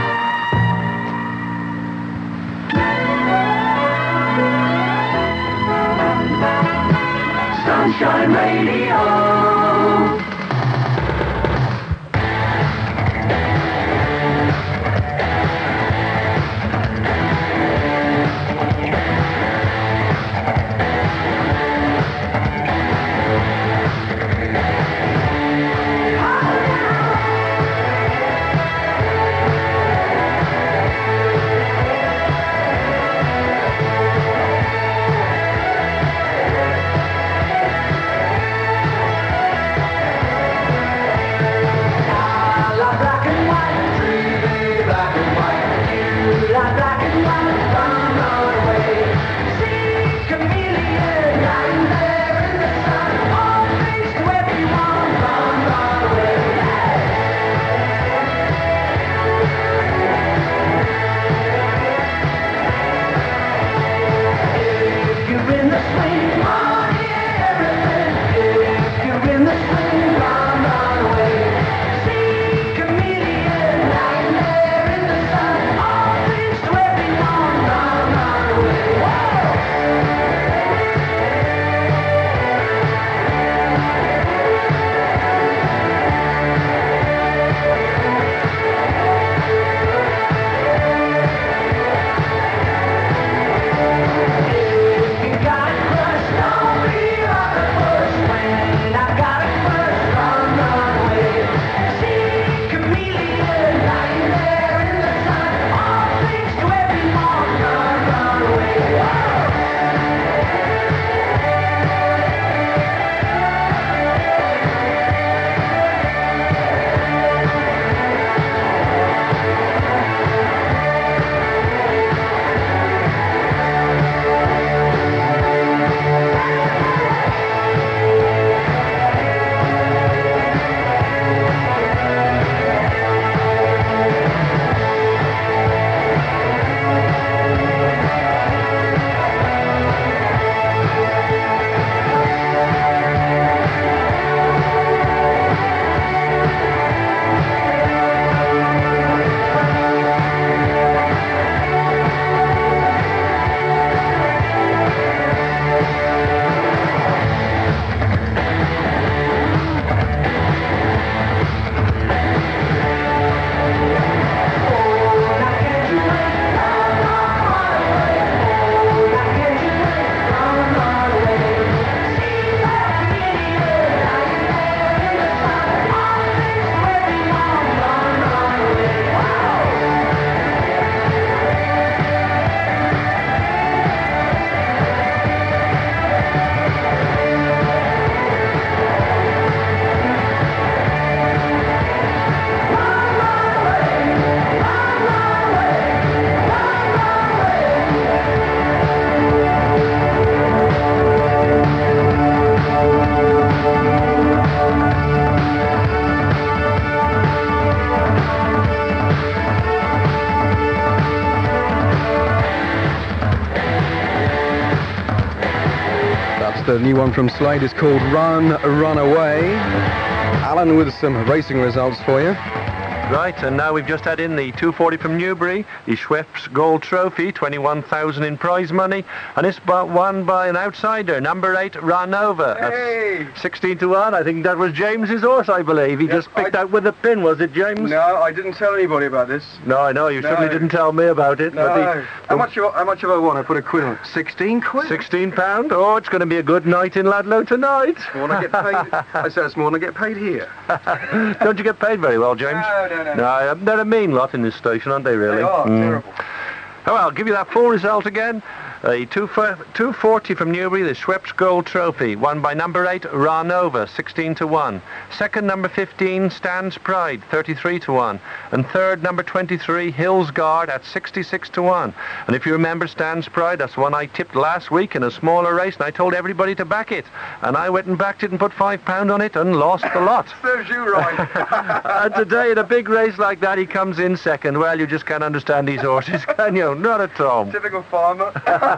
Speaker 1: Sunshine Radio.
Speaker 6: The new one from Slade is called Run, Run Away. Alan with some racing results for you.
Speaker 5: Right, and now we've just had in the 240 from Newbury, the Schweppes Gold Trophy, 21,000 in prize money, and it's won by an outsider, number 8, Ranova.
Speaker 6: Hey!
Speaker 5: That's 16 to 1. I think that was James's horse, I believe. He just picked out with a pin, was it, James?
Speaker 6: No, I didn't tell anybody about this.
Speaker 5: No, I know, you certainly didn't tell me about it.
Speaker 6: No.
Speaker 5: But
Speaker 6: How much have I won? I put a quid on it. 16 quid?
Speaker 5: £16? Oh, it's going to be a good night in Ludlow tonight.
Speaker 6: More than I get paid. I said it's more than I get paid here.
Speaker 5: Don't you get paid very well, James?
Speaker 6: No.
Speaker 5: No, they're a mean lot in this station, aren't they, really?
Speaker 6: They are, terrible.
Speaker 5: Oh, well, I'll give you that full result again. A 240 from Newbury, the Schweppes Gold Trophy, won by number 8, Ranova, 16 to 1. Second, number 15, Stan's Pride, 33 to 1. And third, number 23, Hills Guard at 66 to 1. And if you remember Stan's Pride, that's one I tipped last week in a smaller race, and I told everybody to back it. And I went and backed it and put £5 on it and lost the lot.
Speaker 6: Serves you right.
Speaker 5: And today, in a big race like that, he comes in second. Well, you just can't understand these horses, can you? Not at all.
Speaker 6: Typical farmer.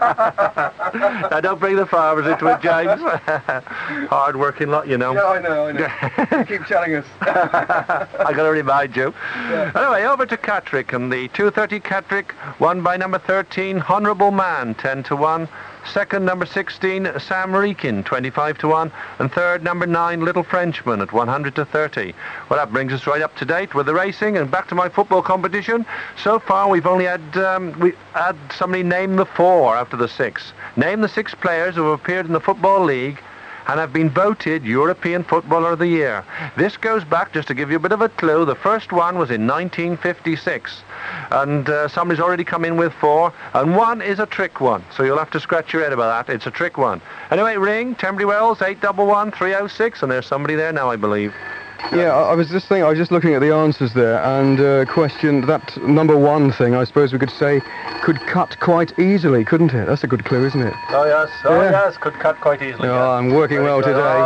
Speaker 5: Now, don't bring the farmers into it, James. Hard-working lot, you know.
Speaker 6: Yeah, I know. You keep telling us.
Speaker 5: I got to remind you.
Speaker 6: Yeah.
Speaker 5: Anyway, over to Catterick, and the 230 Catterick, won by number 13, Honourable Man, 10 to 1. Second, number 16, Sam Reekin, 25 to 1. And third, number 9, Little Frenchman at 100 to 30. Well, that brings us right up to date with the racing, and back to my football competition. So far, we've only had somebody name the 4 after the 6. Name the 6 players who have appeared in the Football League and have been voted European Footballer of the Year. This goes back, just to give you a bit of a clue, the first one was in 1956. And somebody's already come in with 4, and 1 is a trick one, so you'll have to scratch your head about that. It's a trick one. Anyway, ring Tembury Wells 811 306, and there's somebody there now, I believe.
Speaker 6: Yeah, I was just looking at the answers there, and questioned that number 1 thing. I suppose we could say could cut quite easily, couldn't it? That's a good clue, isn't it?
Speaker 5: Oh yes, could cut quite easily.
Speaker 6: Oh, I'm working well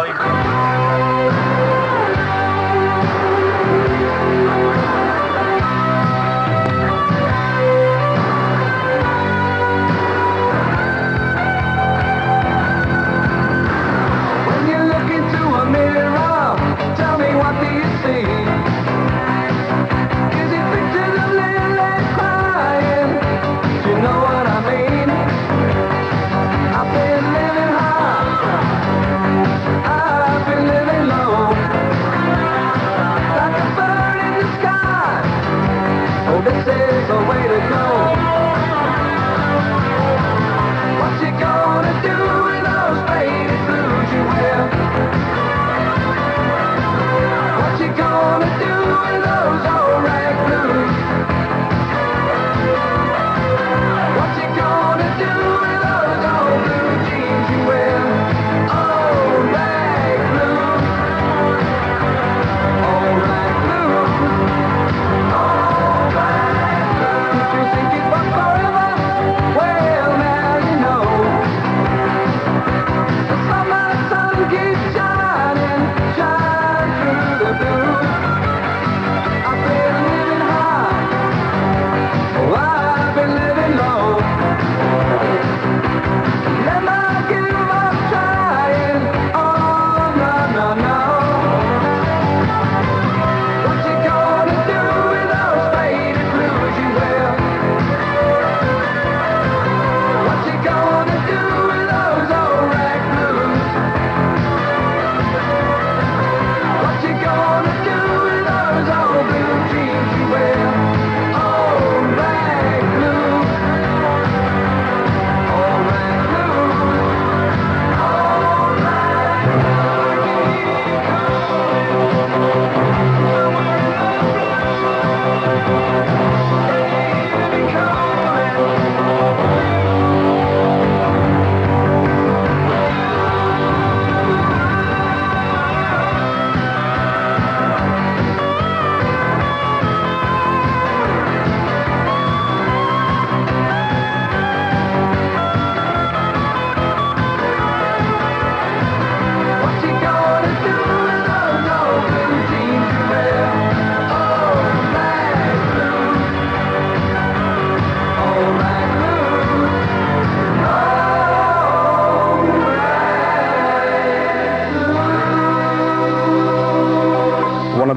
Speaker 6: today.
Speaker 1: I've been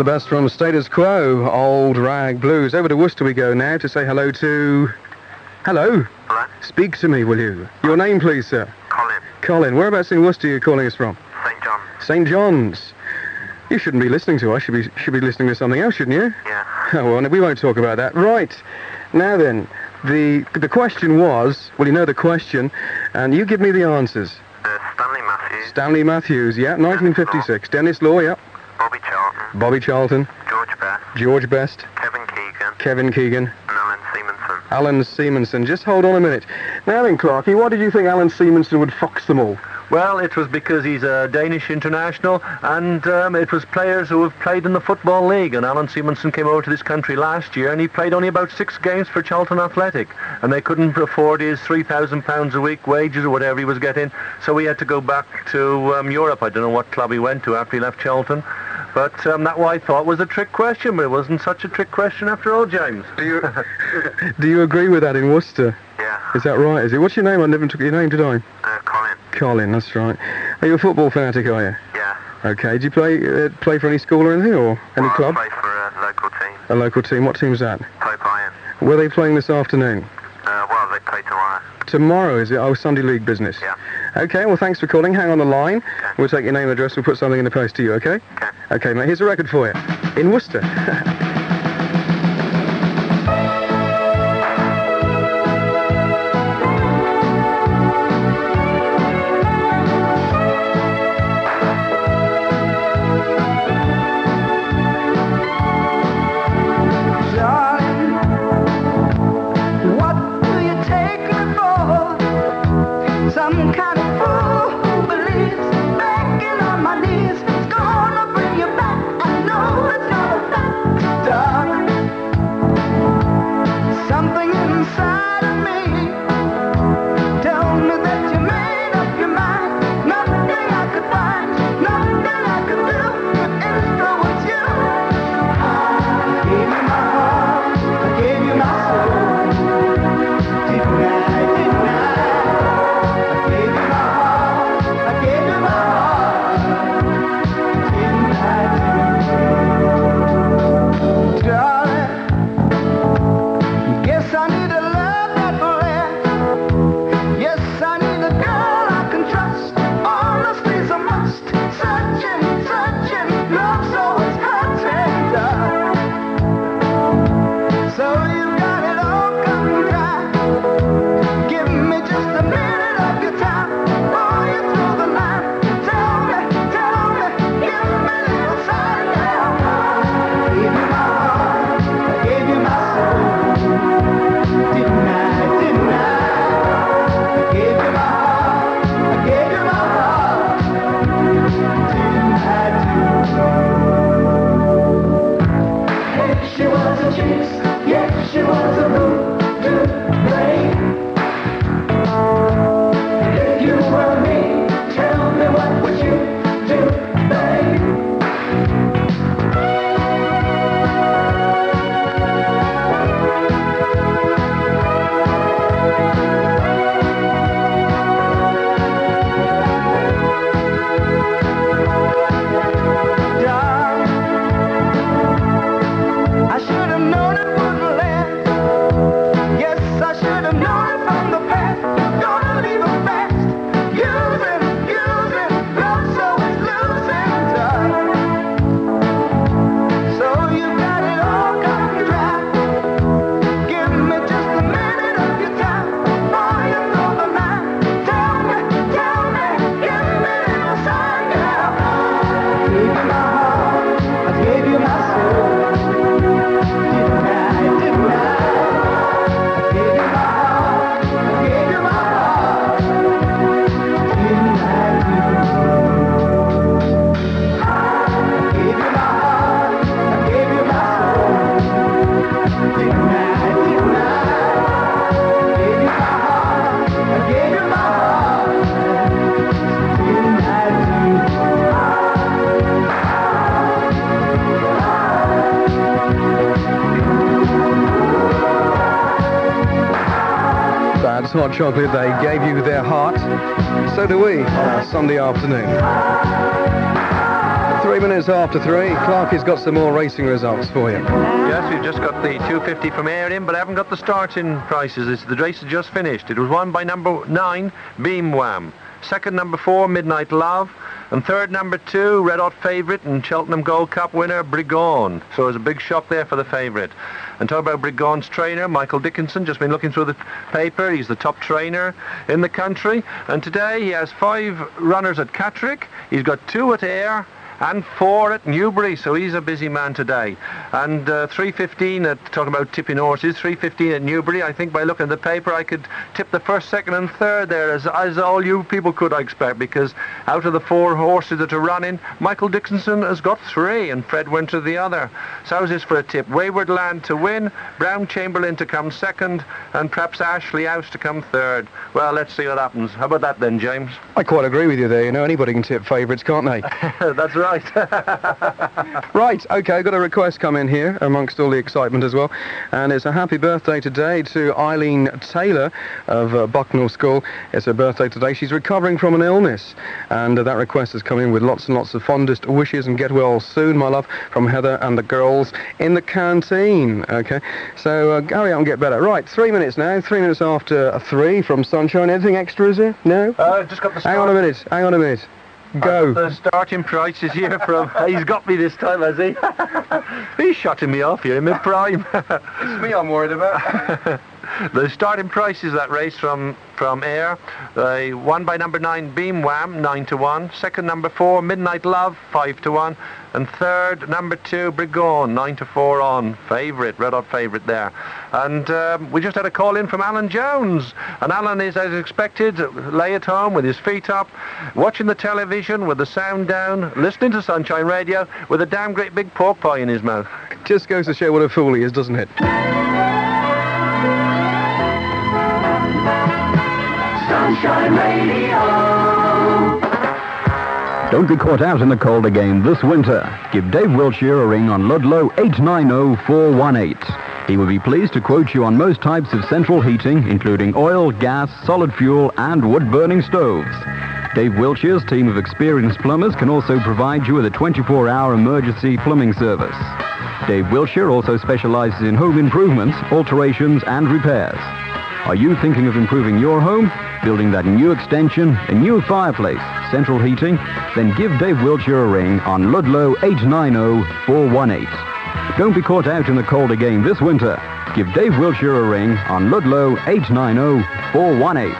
Speaker 6: best from Status Quo, Old Rag Blues. Over to Worcester we go now to say hello to... Hello?
Speaker 10: Hello?
Speaker 6: Speak to me, will you? Your name, please, sir?
Speaker 10: Colin.
Speaker 6: Colin. Whereabouts in Worcester are you calling us from?
Speaker 10: St. John.
Speaker 6: St. John's. You shouldn't be listening to us. Should be listening to something else, shouldn't you?
Speaker 10: Yeah.
Speaker 6: Oh, well, we won't talk about that. Right. Now then, the question was... Well, you know the question, and you give me the answers.
Speaker 10: Stanley Matthews.
Speaker 6: Stanley Matthews, yeah, 1956. Dennis Law, yeah.
Speaker 10: Bobby Charlton.
Speaker 6: Bobby Charlton.
Speaker 10: George Best.
Speaker 6: George Best.
Speaker 10: Kevin Keegan.
Speaker 6: Kevin Keegan.
Speaker 10: And Alan Seamanson.
Speaker 6: Alan Seamanson. Just hold on a minute. Now then, Clarky, why did you think Alan Seamanson would fox them all?
Speaker 5: Well, it was because he's a Danish international, and it was players who have played in the Football League. And Alan Seamanson came over to this country last year, and he played only about 6 games for Charlton Athletic. And they couldn't afford his £3,000 a week wages or whatever he was getting, so he had to go back to Europe. I don't know what club he went to after he left Charlton. But that what I thought was a trick question, but it wasn't such a trick question after all, James.
Speaker 6: Do you agree with that in Worcester?
Speaker 10: Yeah.
Speaker 6: Is that right? Is it? What's your name? I never took your name, did I?
Speaker 10: Colin.
Speaker 6: Colin, that's right. Are you a football fanatic, are you?
Speaker 10: Yeah.
Speaker 6: Okay. Do you play for any school or anything, or any club?
Speaker 10: I play for a local team.
Speaker 6: A local team. What team's that?
Speaker 10: Pope Iron.
Speaker 6: Where are they playing this afternoon?
Speaker 10: Well, they play tomorrow.
Speaker 6: Tomorrow, is it? Oh, Sunday League business.
Speaker 10: Yeah.
Speaker 6: Okay, well, thanks for calling. Hang on the line.
Speaker 10: Okay.
Speaker 6: We'll take your name and address. We'll put something in the post to you, okay?
Speaker 10: Okay.
Speaker 6: Okay, mate, here's a record for you. In Worcester.
Speaker 1: Some kind of fool who believes begging on my knees is gonna bring you back. I know it's not a fact, darling. Something inside of me tells me that you made up your mind. Nothing I could find, nothing I could do if it was you. I gave you my heart, I gave you my soul. Didn't I?
Speaker 6: Hot Chocolate, they gave you their heart. So do we on our Sunday afternoon. 3 minutes after 3. Clarky's got some more racing results for you.
Speaker 5: Yes, we've just got the 250 from Ayr in, but I haven't got the starting prices. The race has just finished. It was won by number 9, Beam Wham. Second, number 4, Midnight Love. And third, number 2, Red Hot Favourite and Cheltenham Gold Cup winner, Brigon. So there's a big shock there for the favourite. And talk about Brigon's trainer, Michael Dickinson, just been looking through the paper. He's the top trainer in the country. And today he has 5 runners at Catterick. He's got 2 at Ayr and 4 at Newbury, so he's a busy man today. And 3:15 at, talking about tipping horses, 3:15 at Newbury. I think by looking at the paper I could tip the first, second and third there, as all you people could, I expect, because out of the 4 horses that are running, Michael Dickinson has got 3 and Fred Winter the other. So how's this for a tip? Wayward Land to win, Brown Chamberlain to come second, and perhaps Ashley House to come third. Well, let's see what happens. How about that then, James?
Speaker 6: I quite agree with you there. You know, anybody can tip favourites, can't they?
Speaker 5: That's right.
Speaker 6: Right, OK, I've got a request come in here amongst all the excitement as well, and it's a happy birthday today to Eileen Taylor of Bucknell School. It's her birthday today. She's recovering from an illness, and that request has come in with lots and lots of fondest wishes, and get well soon, my love, from Heather and the girls in the canteen. OK, so hurry up and get better. Right, 3 minutes now, 3 minutes after 3 from Sunshine. Anything extra, is there? No?
Speaker 5: Just got the
Speaker 6: Hang on a minute. Go.
Speaker 5: The starting prices here from... He's got me this time, has he? He's shutting me off here in mid-prime.
Speaker 6: It's me I'm worried about.
Speaker 5: The starting prices that race from Ayr. Won by number 9, Beam Wham, 9-1. Second, number 4, Midnight Love, 5-1. And third, number 2, Brigon, 9-4 on. Favourite, red hot favourite there. And we just had a call in from Alan Jones. And Alan is, as expected, lay at home with his feet up, watching the television with the sound down, listening to Sunshine Radio with a damn great big pork pie in his mouth.
Speaker 6: Just goes to show what a fool he is, doesn't it?
Speaker 1: Sunshine Radio.
Speaker 11: Don't be caught out in the cold again this winter. Give Dave Wiltshire a ring on Ludlow 890-418. He will be pleased to quote you on most types of central heating, including oil, gas, solid fuel, and wood-burning stoves. Dave Wiltshire's team of experienced plumbers can also provide you with a 24-hour emergency plumbing service. Dave Wiltshire also specializes in home improvements, alterations, and repairs. Are you thinking of improving your home? Building that new extension, a new fireplace, central heating? Then give Dave Wiltshire a ring on Ludlow 890-418. Don't be caught out in the cold again this winter. Give Dave Wiltshire a ring on Ludlow 890-418.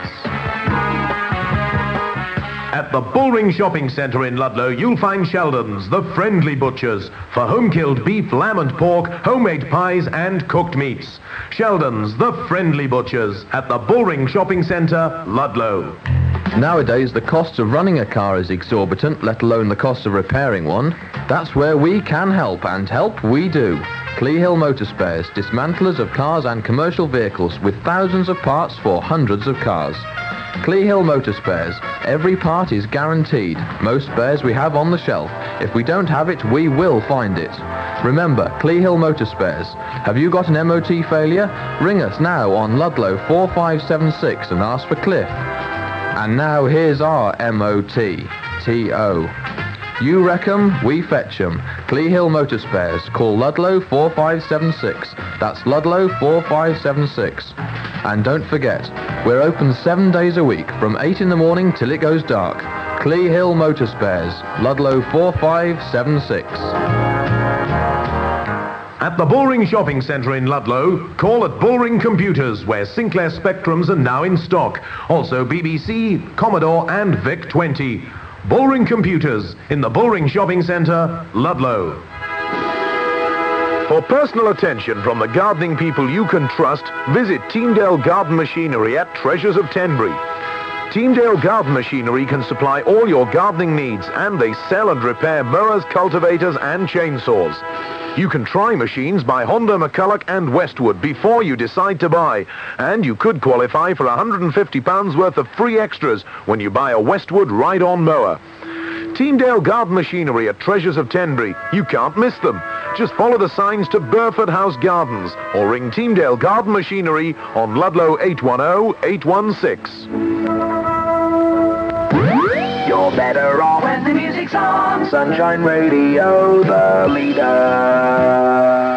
Speaker 9: At the Bullring Shopping Centre in Ludlow, you'll find Sheldon's, the friendly butchers, for home-killed beef, lamb and pork, homemade pies and cooked meats. Sheldon's, the friendly butchers, at the Bullring Shopping Centre, Ludlow.
Speaker 12: Nowadays, the cost of running a car is exorbitant, let alone the cost of repairing one. That's where we can help, and help we do. Clee Hill Motor Spares, dismantlers of cars and commercial vehicles with thousands of parts for hundreds of cars. Clee Hill Motor Spares, every part is guaranteed. Most spares we have on the shelf. If we don't have it, we will find it. Remember, Clee Hill Motor Spares. Have you got an MOT failure? Ring us now on Ludlow 4576 and ask for Cliff. And now here's our MOT. T.O. You wreck 'em, we fetch 'em. Clee Hill Motor Spares. Call Ludlow 4576. That's Ludlow 4576. And don't forget, we're open 7 days a week from 8 in the morning till it goes dark. Clee Hill Motor Spares, Ludlow 4576.
Speaker 9: At the Bullring Shopping Centre in Ludlow, call at Bullring Computers, where Sinclair Spectrums are now in stock. Also BBC, Commodore and VIC-20. Bullring Computers in the Bullring Shopping Centre, Ludlow. For personal attention from the gardening people you can trust, visit Teamdale Garden Machinery at Treasures of Tenbury. Teamdale Garden Machinery can supply all your gardening needs, and they sell and repair mowers, cultivators and chainsaws. You can try machines by Honda, McCulloch and Westwood before you decide to buy, and you could qualify for £150 worth of free extras when you buy a Westwood ride-on mower. Teamdale Garden Machinery at Treasures of Tenbury. You can't miss them. Just follow the signs to Burford House Gardens or ring Teamdale Garden Machinery on Ludlow 810-816.
Speaker 1: You're you're better off when the music's on. Sunshine Radio, the leader.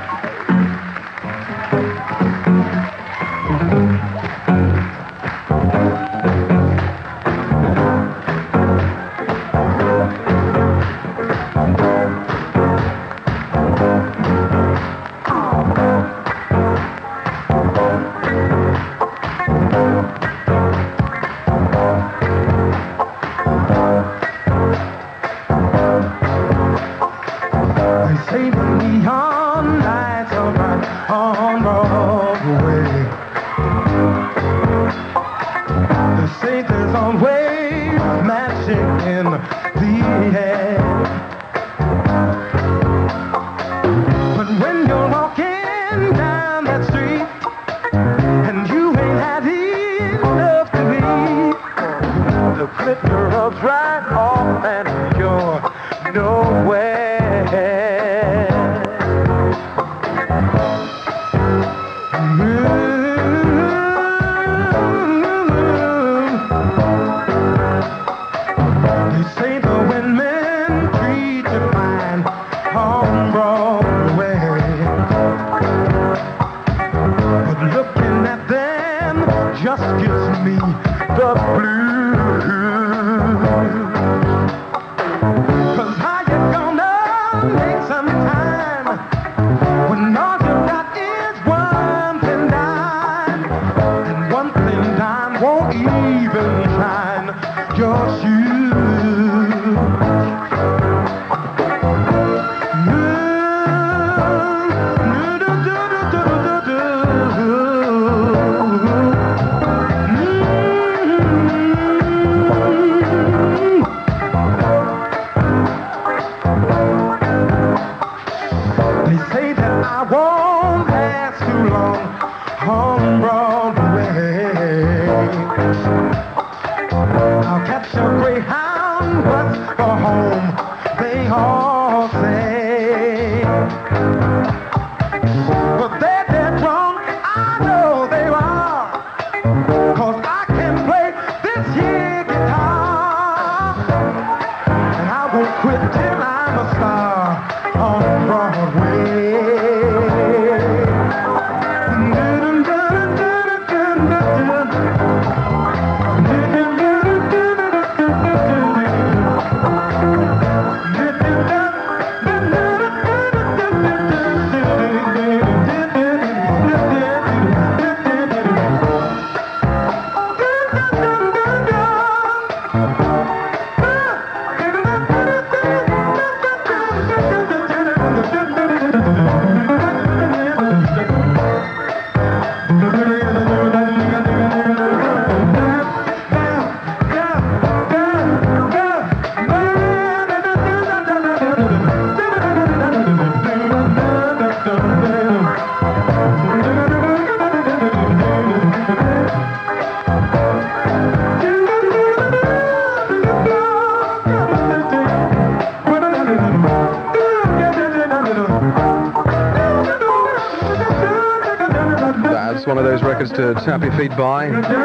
Speaker 6: To tap your feet by,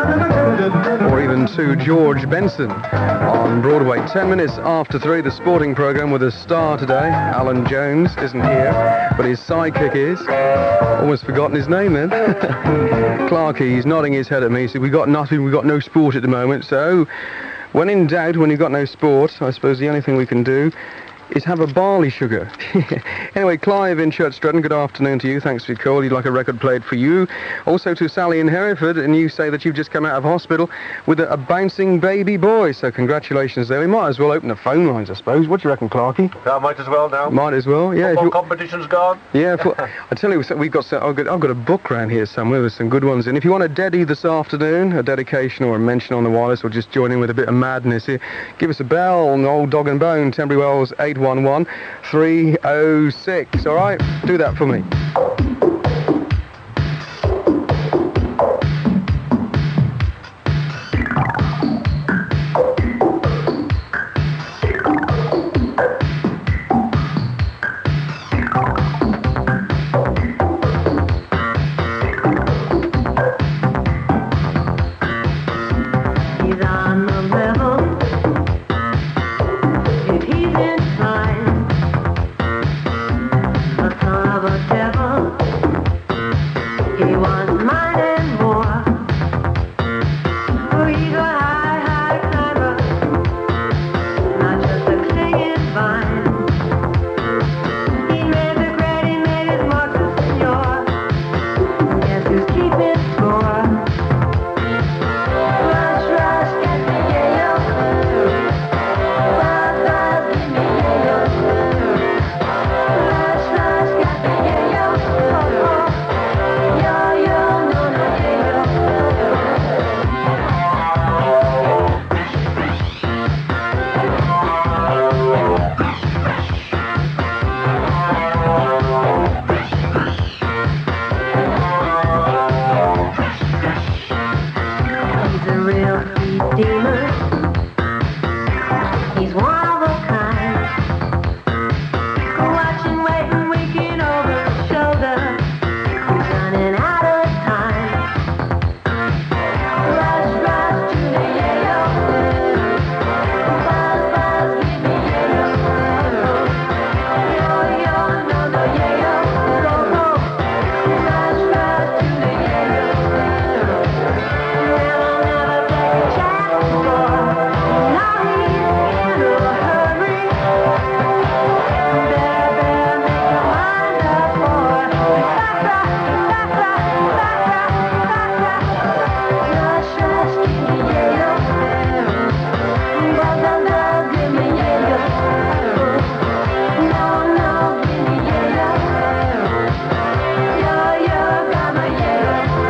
Speaker 6: or even to George Benson on Broadway. 10 minutes after 3, the sporting programme with a star today. Alan Jones isn't here, but his sidekick is. Almost forgotten his name then. Clarky, he's nodding his head at me. He said, we got nothing, we got no sport at the moment. So, when in doubt, when you've got no sport, I suppose the only thing we can do is have a barley sugar. Anyway, Clive in Church Stretton, good afternoon to you. Thanks for your call. You'd like a record played for you. Also to Sally in Hereford, and you say that you've just come out of hospital with a bouncing baby boy. So congratulations there. We might as well open the phone lines, I suppose. What do you reckon, Clarky?
Speaker 5: Might as well now.
Speaker 6: Might as well, yeah.
Speaker 5: Football competition's gone.
Speaker 6: Yeah, I tell you, we've got some, I've got a book round here somewhere with some good ones in. If you want a deddy this afternoon, a dedication or a mention on the wireless, or just join in with a bit of madness here, give us a bell on the old Dog and Bone, Tenbury Wells 811 306. All right, do that for me.
Speaker 1: He's on the level.
Speaker 13: demon. He's one of a kind. Watching, waiting, winking over his shoulder. He's running out of time. Rush, rush to the yayo. Buzz, buzz, give me yayo. Yo, yo, no, no, yayo. Go, go. Rush, rush to the yayo. Never, never take a chance for. Now he's in a hurry. Bear, bear, make your mind up for. Sacra, sacra, sacra, sacra. Rush, rush, give me yayo. Buzz, buzz, buzz, give me yayo. No, no, give me yayo. Yo, yo, got my yayo.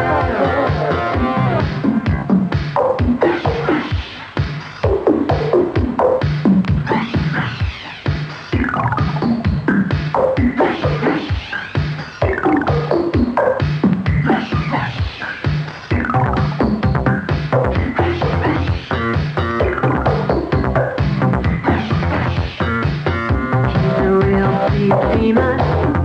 Speaker 13: He's a real deep demon.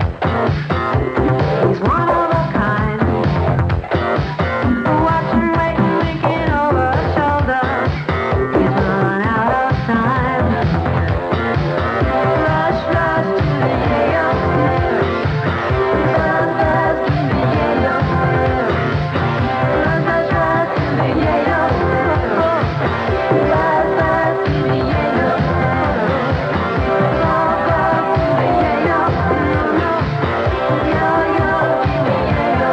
Speaker 13: He's one of a kind. Watching, waiting, winking over his shoulder. He's run out of time. Rush, rush to the yayo. Buzz, buzz, give me yayo. Rush, rush, rush to the yayo. Buzz, buzz, give me yayo. Go, go to the yayo. No, yo, yo, give me yayo.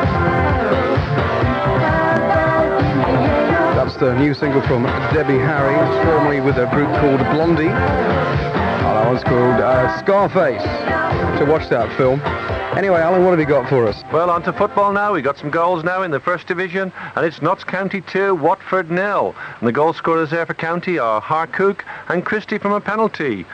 Speaker 13: Buzz, buzz, give me yayo.
Speaker 6: That's the new single from Debbie Harry, formerly with a group called Blondie. That one's called Scarface. To watch that film. Anyway, Alan, what have you got for us?
Speaker 5: Well, on to football now. We've got some goals now in the first division, and it's Notts County 2, Watford 0. And the goal scorers there for County are Harcook and Christie from a penalty.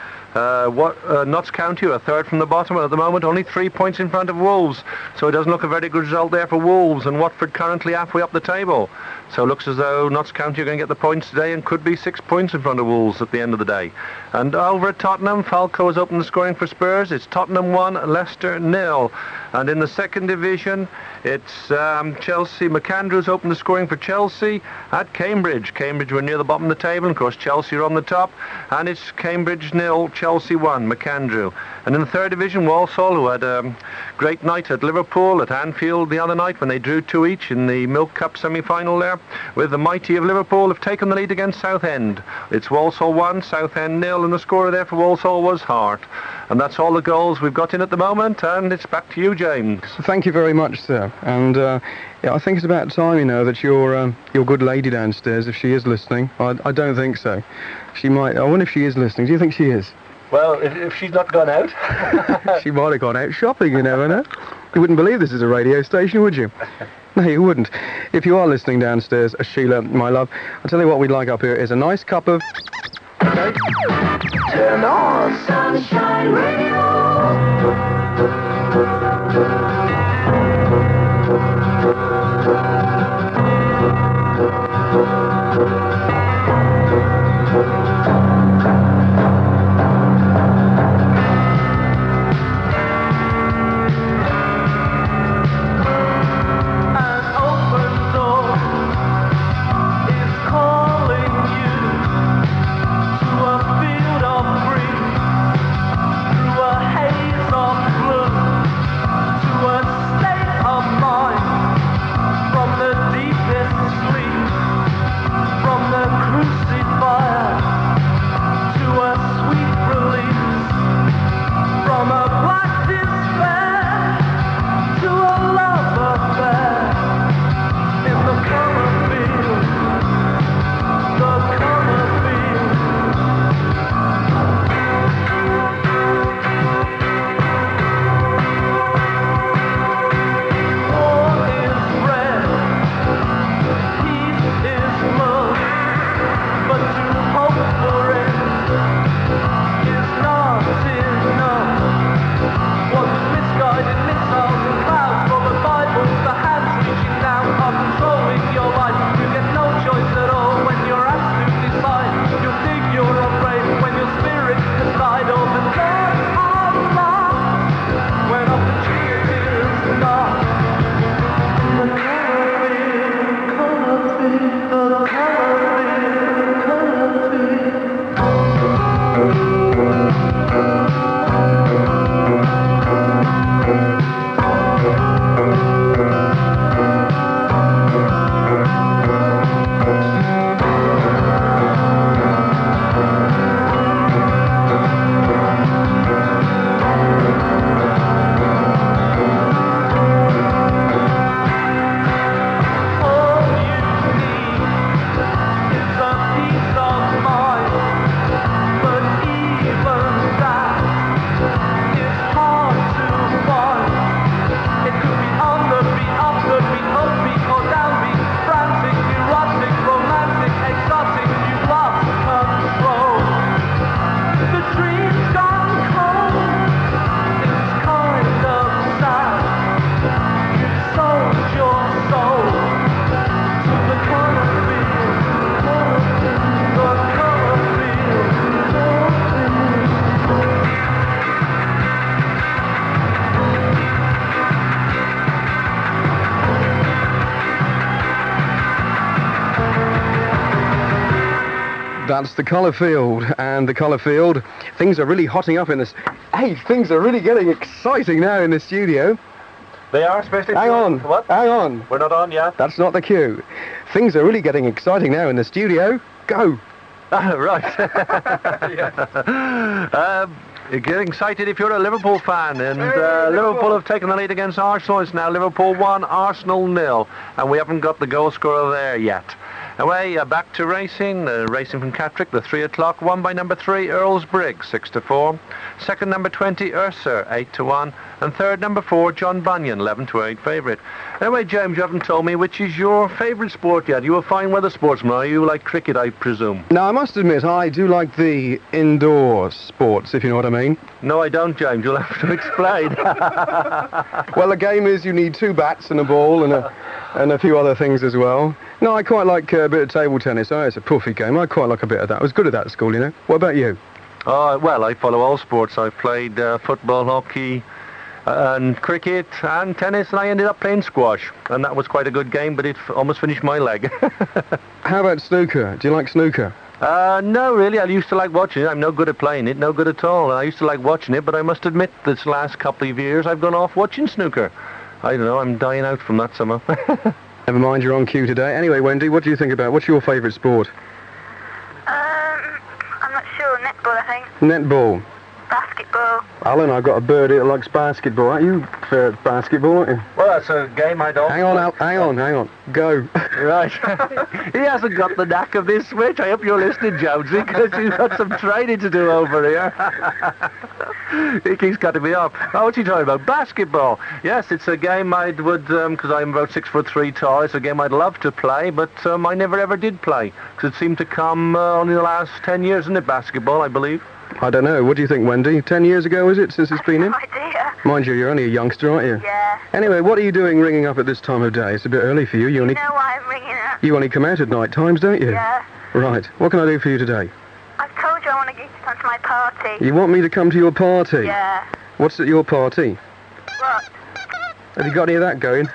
Speaker 5: Notts County are third from the bottom, and at the moment only 3 points in front of Wolves. So it doesn't look a very good result there for Wolves, and Watford currently halfway up the table. So it looks as though Notts County are going to get the points today and could be 6 points in front of Wolves at the end of the day. And over at Tottenham, Falco has opened the scoring for Spurs. It's Tottenham 1, Leicester 0. And in the second division, it's Chelsea. McAndrews opened the scoring for Chelsea at Cambridge. Cambridge were near the bottom of the table, and of course Chelsea are on the top. And it's Cambridge 0, Chelsea 1, McAndrew. And in the third division, Walsall, who had a great night at Liverpool, at Anfield the other night when they drew 2 each in the Milk Cup semi-final there, with the mighty of Liverpool, have taken the lead against Southend. It's Walsall 1, Southend 0, and the scorer there for Walsall was Hart. And that's all the goals we've got in at the moment, and it's back to you, James.
Speaker 6: Thank you very much, sir. And yeah, I think it's about time, you know, that your good lady downstairs, if she is listening, I don't think so. She might. I wonder if she is listening. Do you think she is?
Speaker 5: Well, if she's not gone out.
Speaker 6: She might have gone out shopping, you never know. You wouldn't believe this is a radio station, would you? No, you wouldn't. If you are listening downstairs, Sheila, my love, I'll tell you what we'd like up here is a nice cup of... Okay.
Speaker 13: Turn on Sunshine Radio.
Speaker 1: Of
Speaker 6: That's the colour field, and the colour field, things are really hotting up in this. Hey, things are really getting exciting now in the studio.
Speaker 5: They are, especially...
Speaker 6: Hang on.
Speaker 5: What?
Speaker 6: Hang on.
Speaker 5: We're not on yet.
Speaker 6: That's not the cue. Things are really getting exciting now in the studio. Go.
Speaker 5: Right. You're getting excited if you're a Liverpool fan, and Liverpool have taken the lead against Arsenal. It's now Liverpool 1, Arsenal 0, and we haven't got the goal scorer there yet. Away, back to racing. Racing from Catterick, the 3 o'clock, won by number 3, Earls Brigg, 6-4. Second, number 20, Ursa, 8-1. And third, number 4, John Bunyan, 11-8 favourite. Anyway, James, you haven't told me which is your favourite sport yet. You a fine weather sportsman, are you? Like cricket, I presume?
Speaker 6: Now, I must admit, I do like the indoor sports, if you know what I mean.
Speaker 5: No, I don't, James. You'll have to explain.
Speaker 6: Well, the game is you need 2 bats and a ball and a few other things as well. No, I quite like a bit of table tennis. Oh, it's a puffy game. I quite like a bit of that. I was good at that at school, you know. What about you?
Speaker 5: Well, I follow all sports. I've played football, hockey, and cricket and tennis, and I ended up playing squash. And that was quite a good game, but it almost finished my leg.
Speaker 6: How about snooker? Do you like snooker?
Speaker 5: No, really. I used to like watching it. I'm no good at playing it, no good at all. I used to like watching it, but I must admit this last couple of years I've gone off watching snooker. I don't know, I'm dying out from that somehow.
Speaker 6: Never mind, you're on cue today. Anyway, Wendy, what do you think about, what's your favourite sport?
Speaker 8: I'm not sure. Netball, I think.
Speaker 6: Netball.
Speaker 8: Basketball.
Speaker 6: Alan, I've got a birdie that likes basketball. Aren't you for basketball, aren't you?
Speaker 5: Well, that's a game I don't...
Speaker 6: Hang on, Al, hang on. Go.
Speaker 5: Right. He hasn't got the knack of this switch. I hope you're listening, Jonesy, because you've got some training to do over here. He keeps cutting me off. Oh, what's he talking about? Basketball. Yes, it's a game I would, because I'm about 6'3" tall, it's a game I'd love to play, but I never ever did play, because it seemed to come only the last 10 years, isn't it, basketball, I believe?
Speaker 6: I don't know. What do you think, Wendy? 10 years ago, is it, since it's been in?
Speaker 8: No idea.
Speaker 6: Mind you, you're only a youngster, aren't you?
Speaker 8: Yeah.
Speaker 6: Anyway, what are you doing ringing up at this time of day? It's a bit early for you. You only...
Speaker 8: You know why I'm ringing up?
Speaker 6: You only come out at night times, don't you?
Speaker 8: Yeah.
Speaker 6: Right. What can I do for you today?
Speaker 8: I've told you I want to get you to my party.
Speaker 6: You want me to come to your party?
Speaker 8: Yeah.
Speaker 6: What's at your party?
Speaker 8: What?
Speaker 6: Have you got any of that going?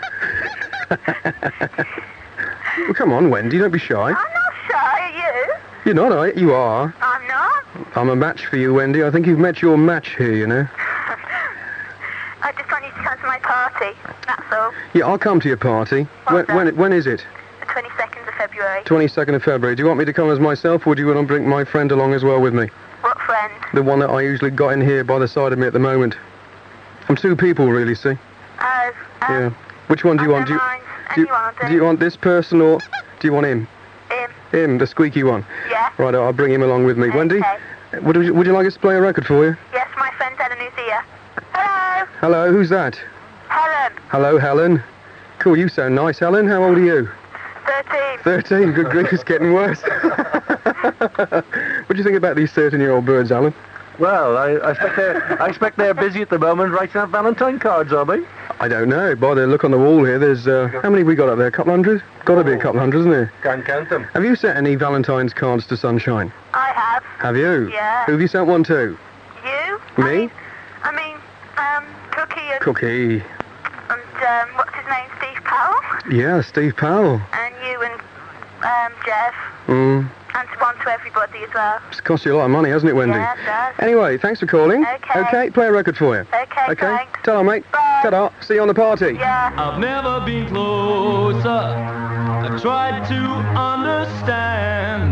Speaker 6: Well, come on, Wendy, don't be shy.
Speaker 8: I'm not shy, are you?
Speaker 6: You're not, are you? You are.
Speaker 8: I'm not.
Speaker 6: I'm a match for you, Wendy. I think you've met your match here, you know.
Speaker 8: I just want you to come to my party, that's all.
Speaker 6: Yeah, I'll come to your party. When is it?
Speaker 8: The 22nd of February.
Speaker 6: 22nd of February. Do you want me to come as myself, or do you want to bring my friend along as well with me?
Speaker 8: What friend?
Speaker 6: The one that I usually got in here by the side of me at the moment. I'm 2 people, really, see?
Speaker 8: Oh,
Speaker 6: yeah. Which one do you want?
Speaker 8: Do
Speaker 6: you want this person, or do you want him?
Speaker 8: Him.
Speaker 6: Him, the squeaky one?
Speaker 8: Yeah.
Speaker 6: Right, I'll bring him along with me.
Speaker 8: Okay.
Speaker 6: Wendy, would you like us to play a record for you?
Speaker 8: Yes, my friend Helen who's here. Hello.
Speaker 6: Hello, who's that?
Speaker 8: Helen.
Speaker 6: Hello, Helen. Cool, you sound nice, Helen. How old are you?
Speaker 8: 13.
Speaker 6: 13? Good grief, it's getting worse. What do you think about these 13-year-old birds, Alan?
Speaker 5: Well, I expect they're busy at the moment writing out Valentine cards, are they?
Speaker 6: I don't know. By the look on the wall here, there's... how many have we got up there? A couple hundred? Got to be a couple hundred, isn't there?
Speaker 5: Can't count them.
Speaker 6: Have you sent any Valentine's cards to Sunshine?
Speaker 8: I have.
Speaker 6: Have you?
Speaker 8: Yeah.
Speaker 6: Who have you sent one to?
Speaker 8: You?
Speaker 6: Me?
Speaker 8: I mean, Cookie and...
Speaker 6: Cookie.
Speaker 8: And, what's his name? Steve Powell?
Speaker 6: Yeah, Steve Powell.
Speaker 8: And you and, Jeff.
Speaker 6: Mm.
Speaker 8: And one to everybody as well.
Speaker 6: It's cost you a lot of money, hasn't it, Wendy?
Speaker 8: Yeah, it does.
Speaker 6: Anyway, thanks for calling.
Speaker 8: Okay.
Speaker 6: Play a record for you.
Speaker 8: Okay, thanks.
Speaker 6: Ta-ra, mate.
Speaker 8: Bye.
Speaker 6: Ta-ra. See you on the party.
Speaker 8: Yeah.
Speaker 1: I've never been closer. I tried to understand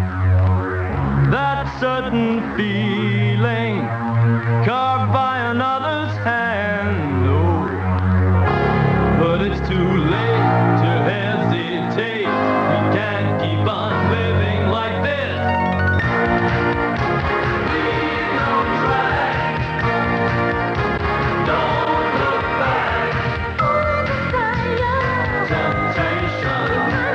Speaker 1: that certain feeling carved by another's hand. Oh, but it's too late to hesitate. We can't keep on living like this. Leave no track. Don't look back. Temptation.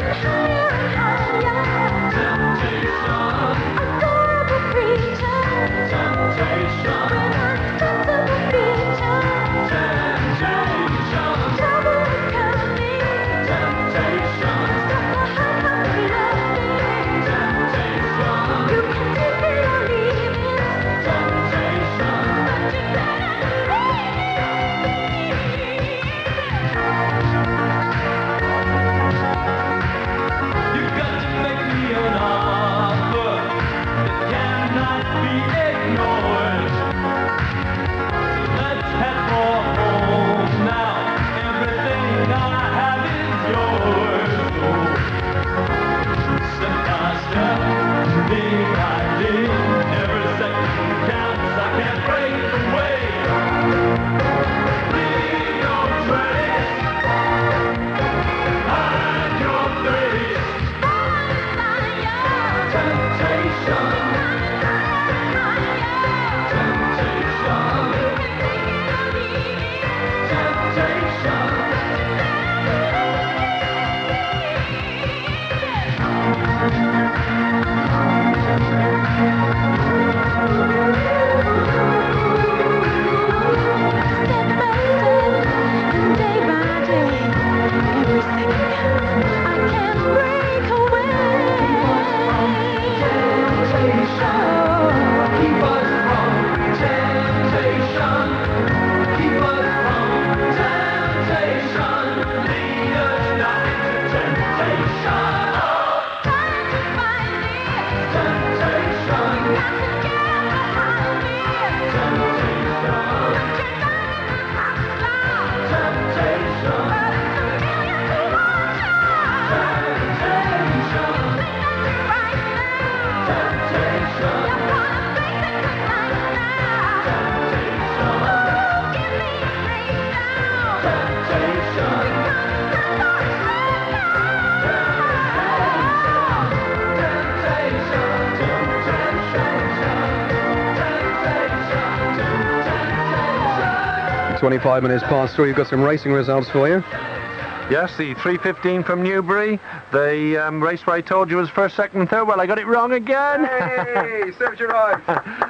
Speaker 6: At 25 minutes past 3, we've got some racing results for you.
Speaker 5: Yes, the 3:15 from Newbury. The race where I told you was first, second, and third. Well, I got it wrong again.
Speaker 6: Hey, serves you right.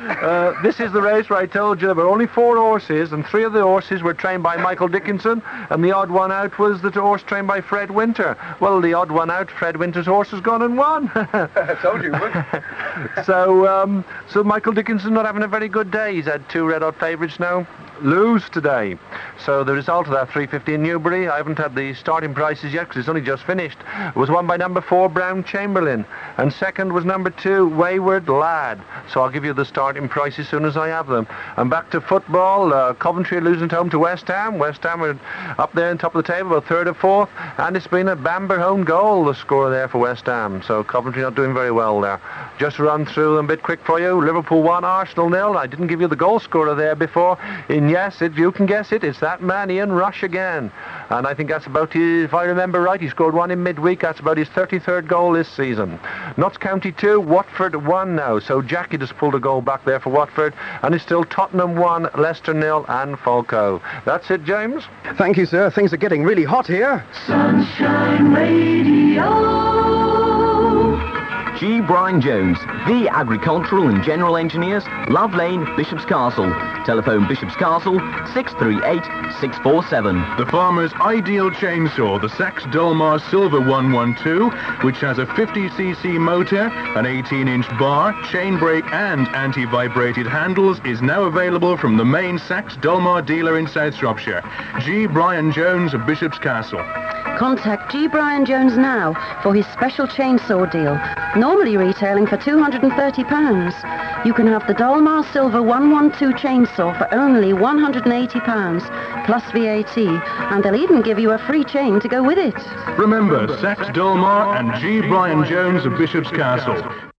Speaker 5: This is the race where I told you there were only 4 horses, and 3 of the horses were trained by Michael Dickinson, and the odd one out was the horse trained by Fred Winter. Well, the odd one out, Fred Winter's horse, has gone and won.
Speaker 6: I told you would.
Speaker 5: So Michael Dickinson not having a very good day. He's had 2 red-hot favourites now lose today. So the result of that 3:15 Newbury, I haven't had the starting prices yet because it's only just finished, was won by number 4 Brown Chamberlain, and second was number 2 Wayward Lad. So I'll give you the starting price as soon as I have them. And back to football, Coventry are losing at home to West Ham. West Ham are up there on top of the table, about 3rd or 4th, and it's been a Bamber home goal, the score there for West Ham. So Coventry not doing very well there. Just to run through them a bit quick for you. Liverpool 1, Arsenal 0. I didn't give you the goal scorer there before. Yes, if you can guess it, it's that man, Ian Rush again. And I think that's about his, if I remember right, he scored 1 in midweek. That's about his 33rd goal this season. Notts County 2, Watford 1 now. So Jackie just pulled a goal back there for Watford. And it's still Tottenham 1, Leicester 0 and Falco. That's it, James.
Speaker 6: Thank you, sir. Things are getting really hot here.
Speaker 13: Sunshine Radio.
Speaker 14: G. Brian Jones, the Agricultural and General Engineers, Love Lane, Bishop's Castle. Telephone Bishop's Castle, 638-647.
Speaker 9: The farmer's ideal chainsaw, the Sachs Dolmar Silver 112, which has a 50cc motor, an 18-inch bar, chain brake and anti-vibrated handles, is now available from the main Sachs Dolmar dealer in South Shropshire. G. Brian Jones of Bishop's Castle.
Speaker 15: Contact G. Brian Jones now for his special chainsaw deal, normally retailing for £230. You can have the Dolmar Silver 112 chainsaw for only £180 plus VAT, and they'll even give you a free chain to go with it.
Speaker 16: Remember, Sachs Dolmar and G. Brian Jones of Bishop's Castle.